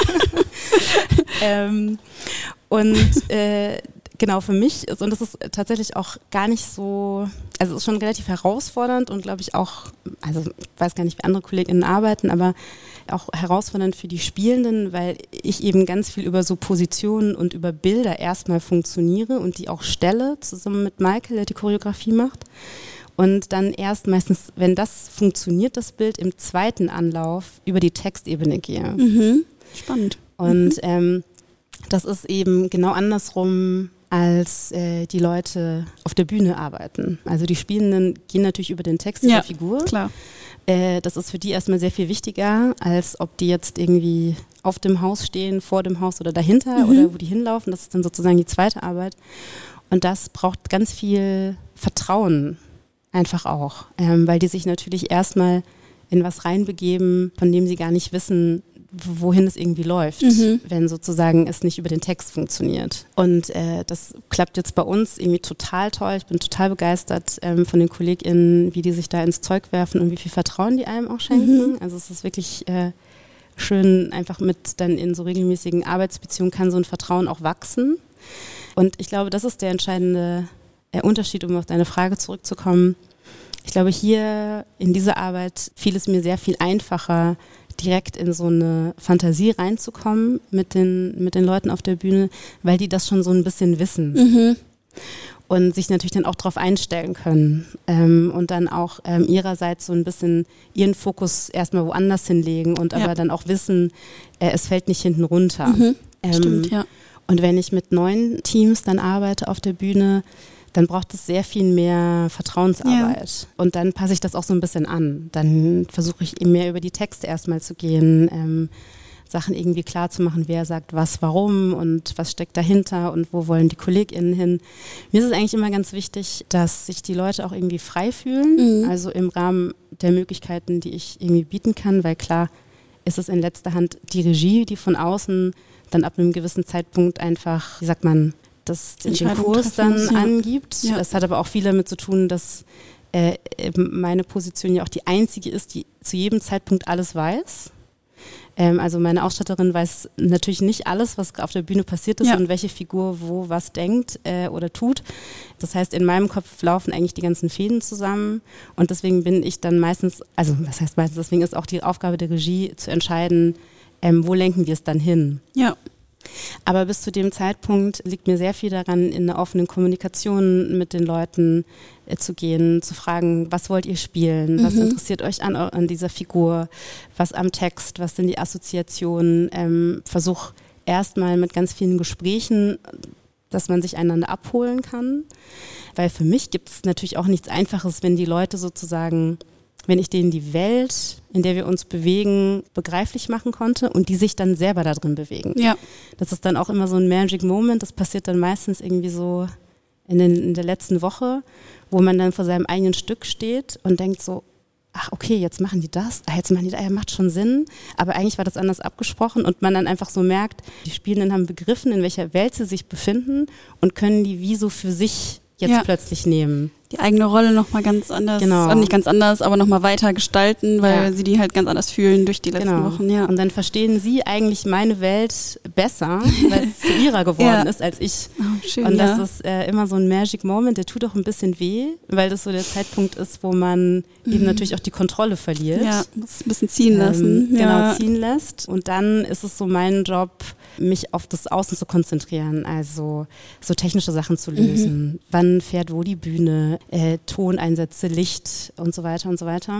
Genau, für mich ist, und das ist tatsächlich auch gar nicht so, also es ist schon relativ herausfordernd und glaube ich auch, also ich weiß gar nicht, wie andere KollegInnen arbeiten, aber auch herausfordernd für die Spielenden, weil ich eben ganz viel über so Positionen und über Bilder erstmal funktioniere und die auch stelle, zusammen mit Michael, der die Choreografie macht. Und dann erst meistens, wenn das funktioniert, das Bild, im zweiten Anlauf über die Textebene gehe. Spannend. Und das ist eben genau andersrum, als die Leute auf der Bühne arbeiten. Also die Spielenden gehen natürlich über den Text der Figur. Klar. Das ist für die erstmal sehr viel wichtiger, als ob die jetzt irgendwie auf dem Haus stehen, vor dem Haus oder dahinter oder wo die hinlaufen. Das ist dann sozusagen die zweite Arbeit. Und das braucht ganz viel Vertrauen einfach auch, weil die sich natürlich erstmal in was reinbegeben, von dem sie gar nicht wissen, wohin es irgendwie läuft, wenn sozusagen es nicht über den Text funktioniert. Und das klappt jetzt bei uns irgendwie total toll. Ich bin total begeistert von den KollegInnen, wie die sich da ins Zeug werfen und wie viel Vertrauen die einem auch schenken. Also es ist wirklich schön, einfach mit dann in so regelmäßigen Arbeitsbeziehungen kann so ein Vertrauen auch wachsen. Und ich glaube, das ist der entscheidende Unterschied, um auf deine Frage zurückzukommen. Ich glaube, hier in dieser Arbeit fiel es mir sehr viel einfacher, direkt in so eine Fantasie reinzukommen mit den Leuten auf der Bühne, weil die das schon so ein bisschen wissen und sich natürlich dann auch darauf einstellen können und dann auch ihrerseits so ein bisschen ihren Fokus erstmal woanders hinlegen und aber dann auch wissen, es fällt nicht hinten runter. Stimmt, ja. Und wenn ich mit neuen Teams dann arbeite auf der Bühne, dann braucht es sehr viel mehr Vertrauensarbeit. Und dann passe ich das auch so ein bisschen an. Dann versuche ich eben mehr über die Texte erstmal zu gehen, Sachen irgendwie klar zu machen, wer sagt was, warum und was steckt dahinter und wo wollen die KollegInnen hin. Mir ist es eigentlich immer ganz wichtig, dass sich die Leute auch irgendwie frei fühlen, also im Rahmen der Möglichkeiten, die ich irgendwie bieten kann, weil klar ist es in letzter Hand die Regie, die von außen dann ab einem gewissen Zeitpunkt einfach, wie sagt man, den Kurs dann angibt. Ja. Das hat aber auch viel damit zu tun, dass meine Position ja auch die einzige ist, die zu jedem Zeitpunkt alles weiß. Also meine Ausstatterin weiß natürlich nicht alles, was auf der Bühne passiert ist und welche Figur wo was denkt oder tut. Das heißt, in meinem Kopf laufen eigentlich die ganzen Fäden zusammen und deswegen bin ich dann meistens, also was heißt meistens, deswegen ist auch die Aufgabe der Regie zu entscheiden, wo lenken wir es dann hin. Ja. Aber bis zu dem Zeitpunkt liegt mir sehr viel daran, in einer offenen Kommunikation mit den Leuten zu gehen, zu fragen, was wollt ihr spielen, was interessiert euch an dieser Figur, was am Text, was sind die Assoziationen. Versuch erstmal mit ganz vielen Gesprächen, dass man sich einander abholen kann, weil für mich gibt es natürlich auch nichts Einfaches, wenn die Leute sozusagen, wenn ich denen die Welt, in der wir uns bewegen, begreiflich machen konnte und die sich dann selber da drin bewegen. Ja. Das ist dann auch immer so ein Magic Moment, das passiert dann meistens irgendwie so in der letzten Woche, wo man dann vor seinem eigenen Stück steht und denkt so, ach okay, jetzt machen die das, jetzt machen die das, ja, macht schon Sinn, aber eigentlich war das anders abgesprochen und man dann einfach so merkt, die Spielenden haben begriffen, in welcher Welt sie sich befinden und können die wie so für sich jetzt plötzlich nehmen. Die eigene Rolle nochmal ganz anders, nicht ganz anders, aber nochmal weiter gestalten, weil sie die halt ganz anders fühlen durch die letzten Wochen. Ja. Und dann verstehen sie eigentlich meine Welt besser, weil es zu ihrer geworden ist als ich. Oh, schön, und das ist immer so ein Magic Moment, der tut auch ein bisschen weh, weil das so der Zeitpunkt ist, wo man eben natürlich auch die Kontrolle verliert. Ja, muss ein bisschen ziehen lassen. Genau, ziehen lässt. Und dann ist es so mein Job, mich auf das Außen zu konzentrieren, also so technische Sachen zu lösen. Wann fährt wo die Bühne, Toneinsätze, Licht und so weiter und so weiter.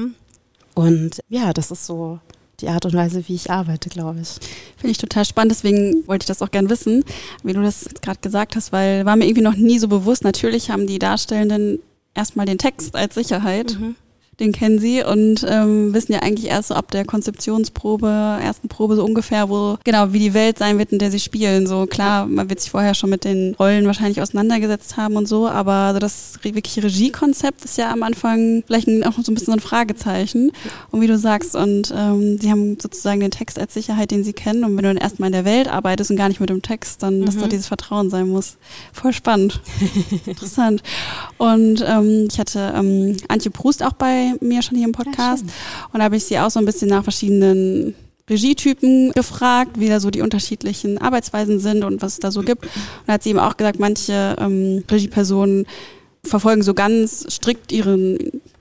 Und ja, das ist so die Art und Weise, wie ich arbeite, glaube ich. Finde ich total spannend, deswegen wollte ich das auch gern wissen, wie du das jetzt gerade gesagt hast, weil war mir irgendwie noch nie so bewusst, natürlich haben die Darstellenden erstmal den Text als Sicherheit. Den kennen sie und wissen ja eigentlich erst so ab der Konzeptionsprobe, ersten Probe so ungefähr, wie die Welt sein wird, in der sie spielen. So klar, man wird sich vorher schon mit den Rollen wahrscheinlich auseinandergesetzt haben und so, aber so das wirkliche Regiekonzept ist ja am Anfang vielleicht auch so ein bisschen so ein Fragezeichen. Und wie du sagst, und sie haben sozusagen den Text als Sicherheit, den sie kennen. Und wenn du dann erstmal in der Welt arbeitest und gar nicht mit dem Text, dann dass da dieses Vertrauen sein muss. Voll spannend. Interessant. Und ich hatte Antje Proust auch bei mir schon hier im Podcast und da habe ich sie auch so ein bisschen nach verschiedenen Regietypen gefragt, wie da so die unterschiedlichen Arbeitsweisen sind und was es da so gibt. Und da hat sie eben auch gesagt, manche Regiepersonen verfolgen so ganz strikt ihren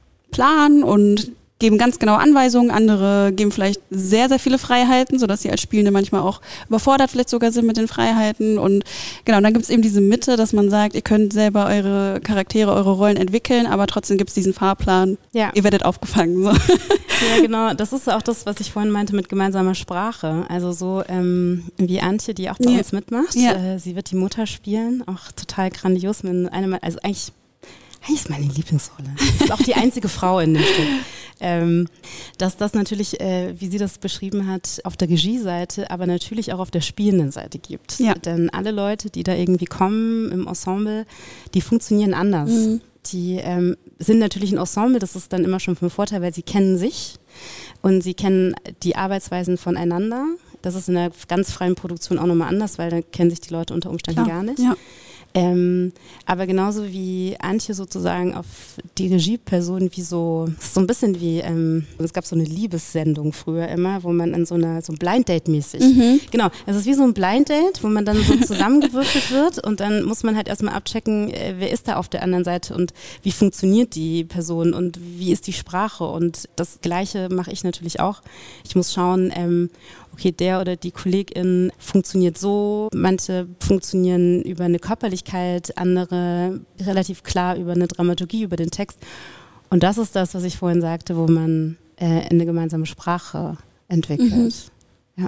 Plan und geben ganz genaue Anweisungen, andere geben vielleicht sehr, sehr viele Freiheiten, sodass sie als Spielende manchmal auch überfordert vielleicht sogar sind mit den Freiheiten und genau, dann gibt es eben diese Mitte, dass man sagt, ihr könnt selber eure Charaktere, eure Rollen entwickeln, aber trotzdem gibt es diesen Fahrplan, ihr werdet aufgefangen. So. Ja, genau, das ist auch das, was ich vorhin meinte mit gemeinsamer Sprache, also so wie Antje, die auch bei uns mitmacht, sie wird die Mutter spielen, auch total grandios, also eigentlich ist meine Lieblingsrolle. Das ist auch die einzige Frau in dem Stück. Dass das natürlich, wie sie das beschrieben hat, auf der Regieseite, aber natürlich auch auf der spielenden Seite gibt. Ja. Denn alle Leute, die da irgendwie kommen im Ensemble, die funktionieren anders. Die sind natürlich ein Ensemble, das ist dann immer schon von Vorteil, weil sie kennen sich und sie kennen die Arbeitsweisen voneinander. Das ist in der ganz freien Produktion auch nochmal anders, weil da kennen sich die Leute unter Umständen gar nicht. Ja. Aber genauso wie Antje sozusagen auf die Regieperson wie so ein bisschen wie, es gab so eine Liebessendung früher immer, wo man in so ein Blind Date mäßig, genau, es ist wie so ein Blind Date, wo man dann so zusammengewürfelt wird und dann muss man halt erstmal abchecken, wer ist da auf der anderen Seite und wie funktioniert die Person und wie ist die Sprache und das Gleiche mache ich natürlich auch. Ich muss schauen, okay, der oder die Kollegin funktioniert so, manche funktionieren über eine Körperlichkeit, andere relativ klar über eine Dramaturgie, über den Text. Und das ist das, was ich vorhin sagte, wo man eine gemeinsame Sprache entwickelt. Ja.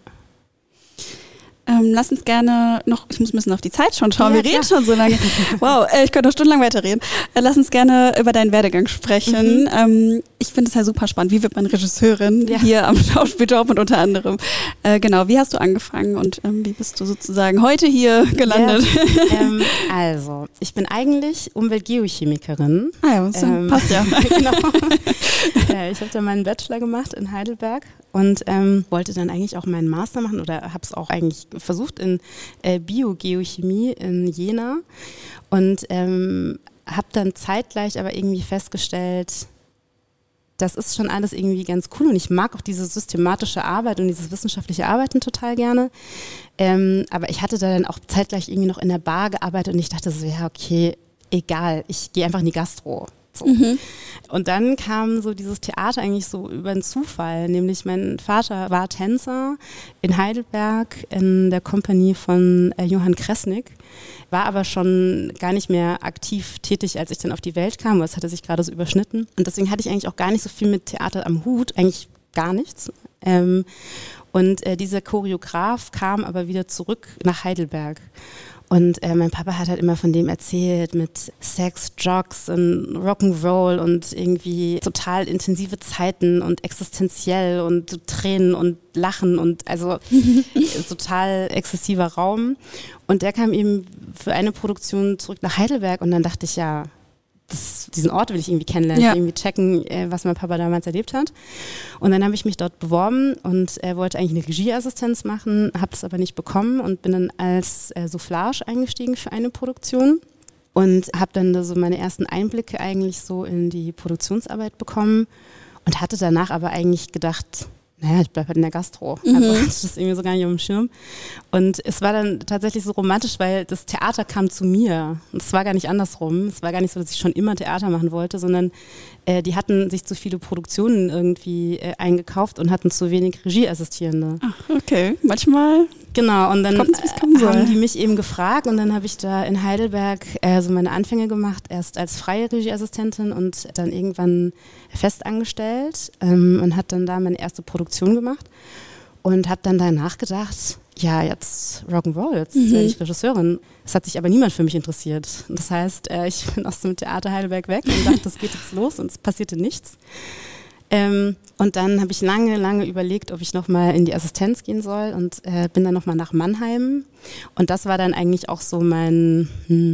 Lass uns gerne noch, ich muss ein bisschen auf die Zeit schon schauen, wir reden schon so lange. Wow, ich könnte noch stundenlang weiterreden. Lass uns gerne über deinen Werdegang sprechen. Ich finde es ja super spannend. Wie wird man Regisseurin hier am Schauspieljob und unter anderem? Genau, wie hast du angefangen und wie bist du sozusagen heute hier gelandet? Also, ich bin eigentlich Umweltgeochemikerin. Ah ja, passt ja. Genau. Ich habe da meinen Bachelor gemacht in Heidelberg und wollte dann eigentlich auch meinen Master machen oder habe es auch eigentlich versucht in Biogeochemie in Jena und habe dann zeitgleich aber irgendwie festgestellt, das ist schon alles irgendwie ganz cool und ich mag auch diese systematische Arbeit und dieses wissenschaftliche Arbeiten total gerne, aber ich hatte da dann auch zeitgleich irgendwie noch in der Bar gearbeitet und ich dachte so, ja okay, egal, ich gehe einfach in die Gastro. So. Und dann kam so dieses Theater eigentlich so über einen Zufall, nämlich mein Vater war Tänzer in Heidelberg in der Kompanie von Johann Kresnik, war aber schon gar nicht mehr aktiv tätig, als ich dann auf die Welt kam, weil es hatte sich gerade so überschnitten. Und deswegen hatte ich eigentlich auch gar nicht so viel mit Theater am Hut, eigentlich gar nichts. Und dieser Choreograf kam aber wieder zurück nach Heidelberg. Und mein Papa hat halt immer von dem erzählt mit Sex, Drugs und Rock'n'Roll und irgendwie total intensive Zeiten und existenziell und Tränen und Lachen und also total exzessiver Raum. Und der kam eben für eine Produktion zurück nach Heidelberg und dann dachte ich, ja, diesen Ort will ich irgendwie kennenlernen, irgendwie checken, was mein Papa damals erlebt hat. Und dann habe ich mich dort beworben und wollte eigentlich eine Regieassistenz machen, habe das aber nicht bekommen und bin dann als Soufflage eingestiegen für eine Produktion. und habe dann so meine ersten Einblicke eigentlich so in die Produktionsarbeit bekommen und hatte danach aber eigentlich gedacht, naja, ich bleibe halt in der Gastro. Also hatte ich das irgendwie so gar nicht auf dem Schirm. Und es war dann tatsächlich so romantisch, weil das Theater kam zu mir. Und es war gar nicht andersrum. Es war gar nicht so, dass ich schon immer Theater machen wollte, sondern die hatten sich zu viele Produktionen irgendwie eingekauft und hatten zu wenig Regieassistierende. Ach, okay. Manchmal genau, und dann kommen haben die mich eben gefragt und dann habe ich da in Heidelberg so meine Anfänge gemacht, erst als freie Regieassistentin und dann irgendwann festangestellt und habe dann da meine erste Produktion gemacht und habe dann danach gedacht, ja, jetzt Rock'n'Roll, jetzt werde ich Regisseurin. Es hat sich aber niemand für mich interessiert. Das heißt, ich bin aus dem Theater Heidelberg weg und dachte, das geht jetzt los und es passierte nichts. Und dann habe ich lange überlegt, ob ich nochmal in die Assistenz gehen soll und bin dann nochmal nach Mannheim. Und das war dann eigentlich auch so mein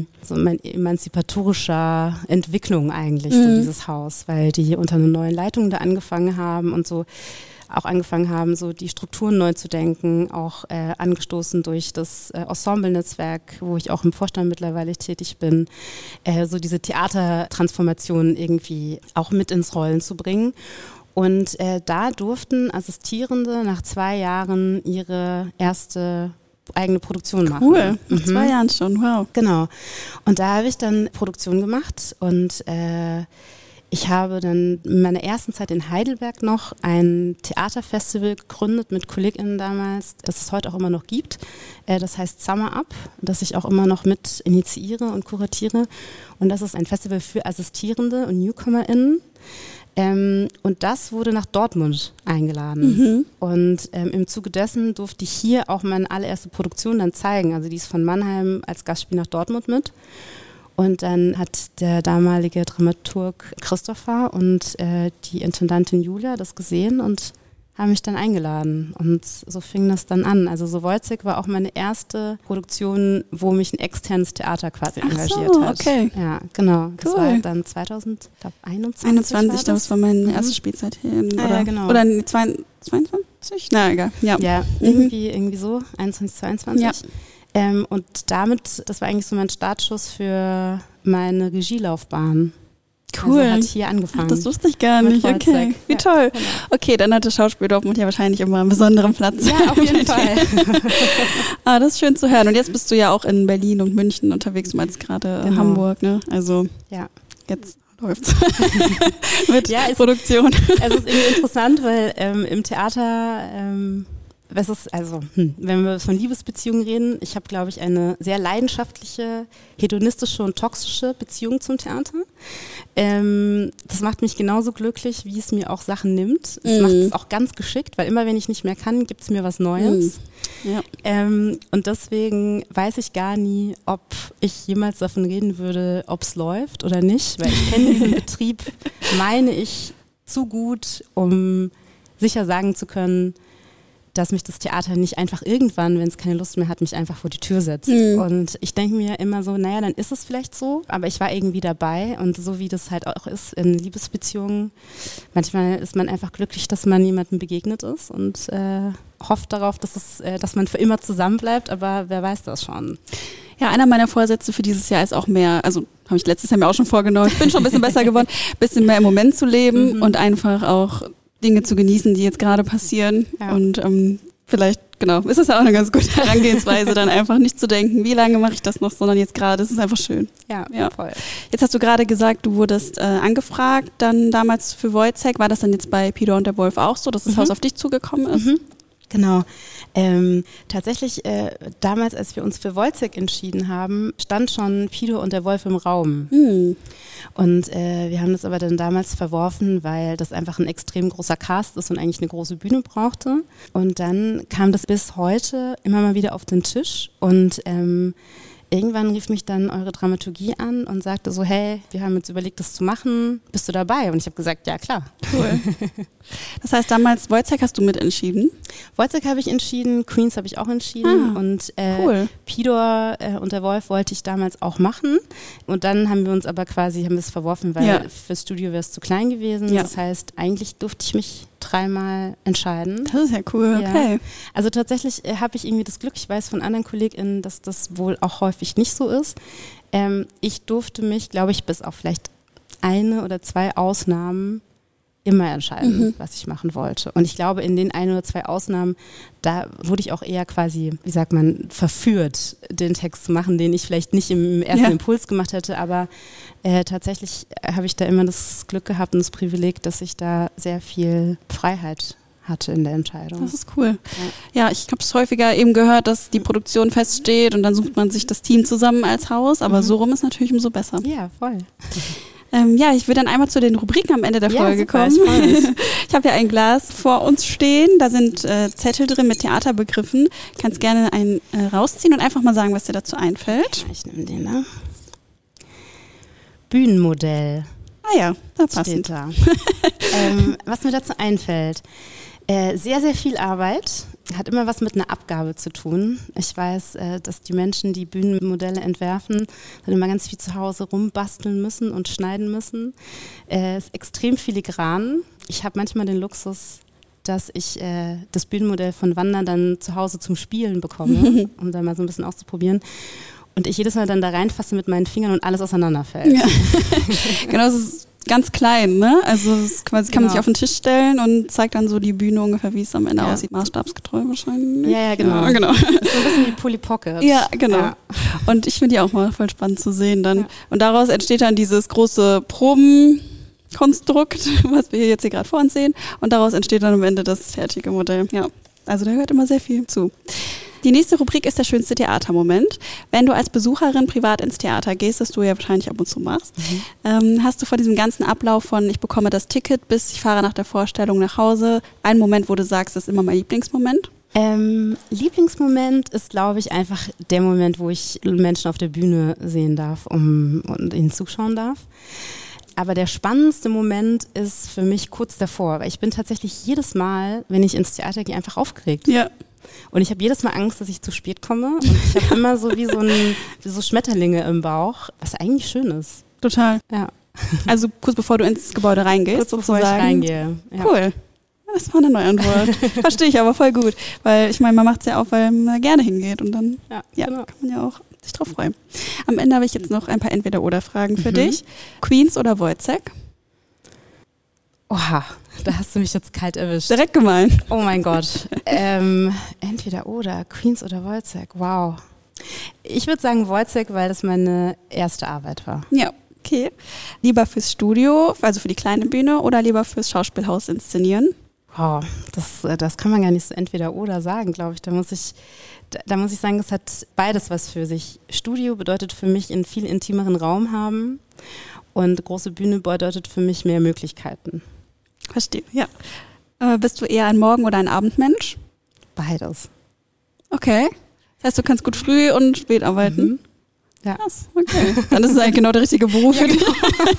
emanzipatorischer Entwicklung eigentlich, so dieses Haus, weil die unter einer neuen Leitung da angefangen haben und so auch angefangen haben, so die Strukturen neu zu denken, auch angestoßen durch das Ensemble-Netzwerk, wo ich auch im Vorstand mittlerweile tätig bin, so diese Theatertransformation irgendwie auch mit ins Rollen zu bringen. Und da durften Assistierende nach 2 Jahren ihre erste eigene Produktion machen. Cool, nach 2 Jahren schon, wow. Genau. Und da habe ich dann Produktion gemacht und ich habe dann in meiner ersten Zeit in Heidelberg noch ein Theaterfestival gegründet mit KollegInnen damals, das es heute auch immer noch gibt. Das heißt Summer Up, das ich auch immer noch mit initiiere und kuratiere. Und das ist ein Festival für Assistierende und NewcomerInnen. Und das wurde nach Dortmund eingeladen. Und im Zuge dessen durfte ich hier auch meine allererste Produktion dann zeigen. Also die ist von Mannheim als Gastspiel nach Dortmund mit. Und dann hat der damalige Dramaturg Christopher und die Intendantin Julia das gesehen und haben mich dann eingeladen. Und so fing das dann an. Also So Wojciech war auch meine erste Produktion, wo mich ein externes Theater quasi engagiert hat. Okay. Ja, genau. Cool. Das war dann 2021. 21, das war meine erste Spielzeit hier. Oder, ja, genau. Oder 22? Na, egal. Ja, irgendwie so, 21, 22. Ja. Und damit, das war eigentlich so mein Startschuss für meine Regielaufbahn. Cool. Also hat hier angefangen. Ach, das wusste ich gar nicht. Okay, wie toll. Genau. Okay, dann hatte Schauspiel Dortmund ja wahrscheinlich immer einen besonderen Platz. Ja, auf jeden Fall. Das ist schön zu hören. Und jetzt bist du ja auch in Berlin und München unterwegs, du meinst gerade Hamburg, ne? Also jetzt läuft's mit Produktion. Es ist irgendwie interessant, weil im Theater wenn wir von Liebesbeziehungen reden, ich habe, glaube ich, eine sehr leidenschaftliche, hedonistische und toxische Beziehung zum Theater. Das macht mich genauso glücklich, wie es mir auch Sachen nimmt. Es macht es auch ganz geschickt, weil immer, wenn ich nicht mehr kann, gibt es mir was Neues. Ja. Und deswegen weiß ich gar nie, ob ich jemals davon reden würde, ob es läuft oder nicht, weil ich kenne diesen Betrieb, meine ich, zu gut, um sicher sagen zu können, dass mich das Theater nicht einfach irgendwann, wenn es keine Lust mehr hat, mich einfach vor die Tür setzt. Und ich denke mir immer so, naja, dann ist es vielleicht so, aber ich war irgendwie dabei und so wie das halt auch ist in Liebesbeziehungen, manchmal ist man einfach glücklich, dass man jemandem begegnet ist und hofft darauf, dass man für immer zusammenbleibt, aber wer weiß das schon. Ja, einer meiner Vorsätze für dieses Jahr ist auch mehr, also habe ich letztes Jahr mir auch schon vorgenommen, ich bin schon ein bisschen besser geworden, ein bisschen mehr im Moment zu leben und einfach auch Dinge zu genießen, die jetzt gerade passieren. Ja. Und vielleicht, ist es ja auch eine ganz gute Herangehensweise, dann einfach nicht zu denken, wie lange mache ich das noch, sondern jetzt gerade, es ist einfach schön. Ja, voll. Jetzt hast du gerade gesagt, du wurdest angefragt, dann damals für Wojciech. War das dann jetzt bei Pidor und der Wolf auch so, dass das Haus auf dich zugekommen ist? Genau. Tatsächlich, damals, als wir uns für Wojciech entschieden haben, stand schon Pidor und der Wolf im Raum. Und wir haben das aber dann damals verworfen, weil das einfach ein extrem großer Cast ist und eigentlich eine große Bühne brauchte. Und dann kam das bis heute immer mal wieder auf den Tisch und irgendwann rief mich dann eure Dramaturgie an und sagte so, hey, wir haben jetzt überlegt, das zu machen, bist du dabei? Und ich habe gesagt, ja klar. Cool. Das heißt, damals Wojciech hast du mitentschieden? Wojciech habe ich entschieden, Queens habe ich auch entschieden und cool. Pidor und der Wolf wollte ich damals auch machen und dann haben wir es verworfen, weil fürs Studio wäre es zu klein gewesen. Ja. Das heißt, eigentlich durfte ich mich 3-mal entscheiden. Das ist ja cool, okay. Ja. Also tatsächlich habe ich irgendwie das Glück, ich weiß von anderen KollegInnen, dass das wohl auch häufig nicht so ist. Ich durfte mich, glaube ich, bis auf vielleicht 1 oder 2 Ausnahmen immer entscheiden, was ich machen wollte. Und ich glaube, in den 1 oder 2 Ausnahmen, da wurde ich auch eher quasi, wie sagt man, verführt, den Text zu machen, den ich vielleicht nicht im ersten Impuls gemacht hätte. Aber tatsächlich habe ich da immer das Glück gehabt und das Privileg, dass ich da sehr viel Freiheit hatte in der Entscheidung. Das ist cool. Ja, ich habe es häufiger eben gehört, dass die Produktion feststeht und dann sucht man sich das Team zusammen als Haus, aber so rum ist natürlich umso besser. Ja, voll. Ich will dann einmal zu den Rubriken am Ende der Folge kommen. Ich habe ja ein Glas vor uns stehen, da sind Zettel drin mit Theaterbegriffen. Kannst gerne einen rausziehen und einfach mal sagen, was dir dazu einfällt. Ich nehme den, ne? Bühnenmodell. Ah ja, da passt. Steht da. Was mir dazu einfällt, sehr, sehr viel Arbeit, hat immer was mit einer Abgabe zu tun. Ich weiß, dass die Menschen, die Bühnenmodelle entwerfen, dann immer ganz viel zu Hause rumbasteln müssen und schneiden müssen. Es ist extrem filigran. Ich habe manchmal den Luxus, dass ich das Bühnenmodell von Wanda dann zu Hause zum Spielen bekomme, um da mal so ein bisschen auszuprobieren. Und ich jedes Mal dann da reinfasse mit meinen Fingern und alles auseinanderfällt. Ja. Genau, das ist ganz klein, ne? Also es quasi kann man sich auf den Tisch stellen und zeigt dann so die Bühne ungefähr, wie es am Ende aussieht. Maßstabsgetreu wahrscheinlich. Ja, genau. Ja, genau. Das ist so ein bisschen wie Polly Pocket. Ja, genau. Ja. Und ich finde die auch mal voll spannend zu sehen dann. Ja. Und daraus entsteht dann dieses große Probenkonstrukt, was wir jetzt hier gerade vor uns sehen. Und daraus entsteht dann am Ende das fertige Modell. Ja, also da gehört immer sehr viel zu. Die nächste Rubrik ist der schönste Theatermoment. Wenn du als Besucherin privat ins Theater gehst, das du ja wahrscheinlich ab und zu machst, hast du vor diesem ganzen Ablauf von ich bekomme das Ticket bis ich fahre nach der Vorstellung nach Hause einen Moment, wo du sagst, das ist immer mein Lieblingsmoment? Lieblingsmoment ist, glaube ich, einfach der Moment, wo ich Menschen auf der Bühne sehen darf und ihnen zuschauen darf. Aber der spannendste Moment ist für mich kurz davor, weil ich bin tatsächlich jedes Mal, wenn ich ins Theater gehe, einfach aufgeregt. Ja. Und ich habe jedes Mal Angst, dass ich zu spät komme. Und ich habe immer so wie so Schmetterlinge im Bauch, was eigentlich schön ist. Total. Ja. Also kurz bevor du ins Gebäude reingehst, kurz bevor ich reingehe. Ja. Cool. Das war eine neue Antwort. Verstehe ich aber voll gut. Weil ich meine, man macht es ja auch, weil man gerne hingeht. Und dann genau. Kann man ja auch sich drauf freuen. Am Ende habe ich jetzt noch ein paar Entweder-oder-Fragen für dich. Queens oder Wojciech? Oha, da hast du mich jetzt kalt erwischt. Direkt gemein. Oh mein Gott. Entweder oder, Queens oder Wojciech, wow. Ich würde sagen Wojciech, weil das meine erste Arbeit war. Ja, okay. Lieber fürs Studio, also für die kleine Bühne, oder lieber fürs Schauspielhaus inszenieren? Wow, das kann man gar nicht so entweder oder sagen, glaube ich. Da muss ich sagen, es hat beides was für sich. Studio bedeutet für mich einen viel intimeren Raum haben und große Bühne bedeutet für mich mehr Möglichkeiten. Verstehe, ja. Bist du eher ein Morgen- oder ein Abendmensch? Beides. Okay. Das heißt, du kannst gut früh und spät arbeiten? Ja. Krass, okay. Dann ist es eigentlich genau der richtige Beruf für dich.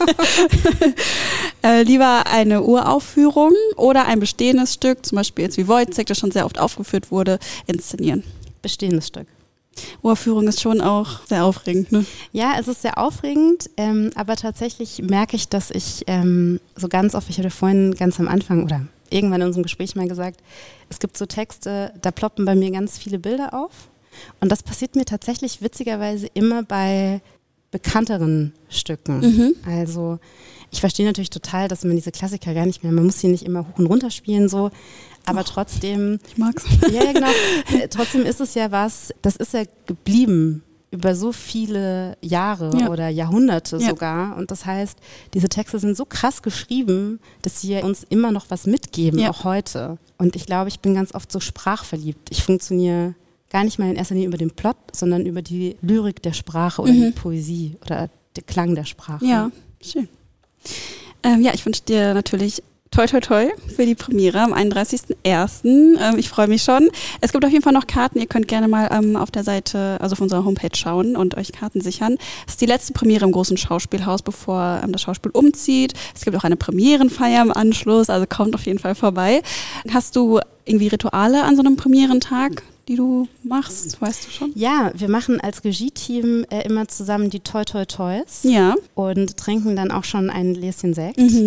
Lieber eine Uraufführung oder ein bestehendes Stück, zum Beispiel jetzt wie Wojciech, das schon sehr oft aufgeführt wurde, inszenieren? Bestehendes Stück. Uraufführung ist schon auch sehr aufregend, ne? Ja, es ist sehr aufregend, aber tatsächlich merke ich, dass ich so ganz oft, ich hatte vorhin ganz am Anfang oder irgendwann in unserem Gespräch mal gesagt, es gibt so Texte, da ploppen bei mir ganz viele Bilder auf und das passiert mir tatsächlich witzigerweise immer bei bekannteren Stücken. Also ich verstehe natürlich total, dass man diese Klassiker gar nicht mehr, man muss sie nicht immer hoch und runter spielen so, aber trotzdem. Ich mag's. Ja, genau. Trotzdem ist es ja was, das ist ja geblieben über so viele Jahre oder Jahrhunderte sogar. Und das heißt, diese Texte sind so krass geschrieben, dass sie uns immer noch was mitgeben, auch heute. Und ich glaube, ich bin ganz oft so sprachverliebt. Ich funktioniere gar nicht mal in erster Linie über den Plot, sondern über die Lyrik der Sprache oder die Poesie oder den Klang der Sprache. Ja, schön. Ja, ich wünsche dir natürlich toi, toi, toi für die Premiere am 31.01. Ich freue mich schon. Es gibt auf jeden Fall noch Karten. Ihr könnt gerne mal auf der Seite, also auf unserer Homepage schauen und euch Karten sichern. Es ist die letzte Premiere im großen Schauspielhaus, bevor das Schauspiel umzieht. Es gibt auch eine Premierenfeier im Anschluss, also kommt auf jeden Fall vorbei. Hast du irgendwie Rituale an so einem Premierentag, die du machst, weißt du schon? Ja, wir machen als Regie-Team immer zusammen die Toi Toi Toys. Ja. Und trinken dann auch schon ein Gläschen Sekt.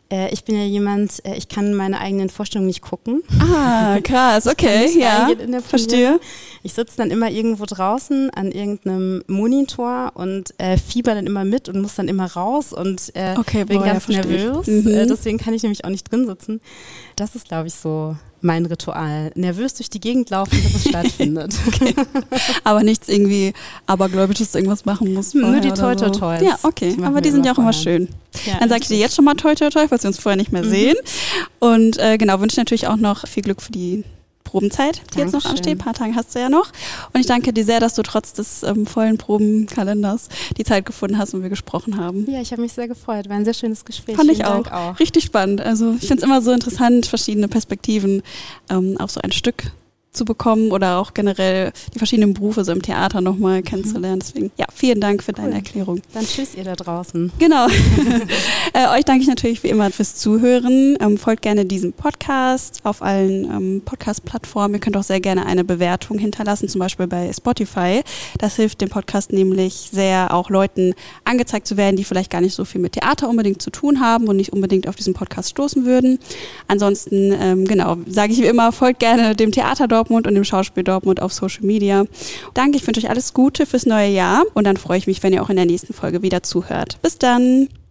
Ich bin ja jemand, ich kann meine eigenen Vorstellungen nicht gucken. Ah, krass, okay, ja, verstehe. Ich sitze dann immer irgendwo draußen an irgendeinem Monitor und fieber dann immer mit und muss dann immer raus und bin ganz nervös. Deswegen kann ich nämlich auch nicht drin sitzen. Das ist, glaube ich, so mein Ritual. Nervös durch die Gegend laufen, bis es stattfindet. Okay. Aber nichts irgendwie abergläubisches, irgendwas machen muss. Nur die Toi-Toi-Toys. Ja, okay. Aber die sind ja auch immer schön. Ja, dann sage ich dir jetzt schon mal Toi-Toi-Toi, falls wir uns vorher nicht mehr sehen. Und wünsche natürlich auch noch viel Glück für die Probenzeit, die jetzt noch ansteht. Ein paar Tage hast du ja noch. Und ich danke dir sehr, dass du trotz des vollen Probenkalenders die Zeit gefunden hast und wir gesprochen haben. Ja, ich habe mich sehr gefreut. War ein sehr schönes Gespräch. Fand ich auch. Richtig spannend. Also ich finde es immer so interessant, verschiedene Perspektiven auf so ein Stück zu bekommen oder auch generell die verschiedenen Berufe so im Theater nochmal kennenzulernen. Deswegen, ja, vielen Dank für deine Erklärung. Dann tschüss ihr da draußen. Genau. Euch danke ich natürlich wie immer fürs Zuhören. Folgt gerne diesem Podcast auf allen Podcast-Plattformen. Ihr könnt auch sehr gerne eine Bewertung hinterlassen, zum Beispiel bei Spotify. Das hilft dem Podcast nämlich sehr, auch Leuten angezeigt zu werden, die vielleicht gar nicht so viel mit Theater unbedingt zu tun haben und nicht unbedingt auf diesen Podcast stoßen würden. Ansonsten, sage ich wie immer, folgt gerne dem Theater Dortmund und dem Schauspiel Dortmund auf Social Media. Danke, ich wünsche euch alles Gute fürs neue Jahr und dann freue ich mich, wenn ihr auch in der nächsten Folge wieder zuhört. Bis dann!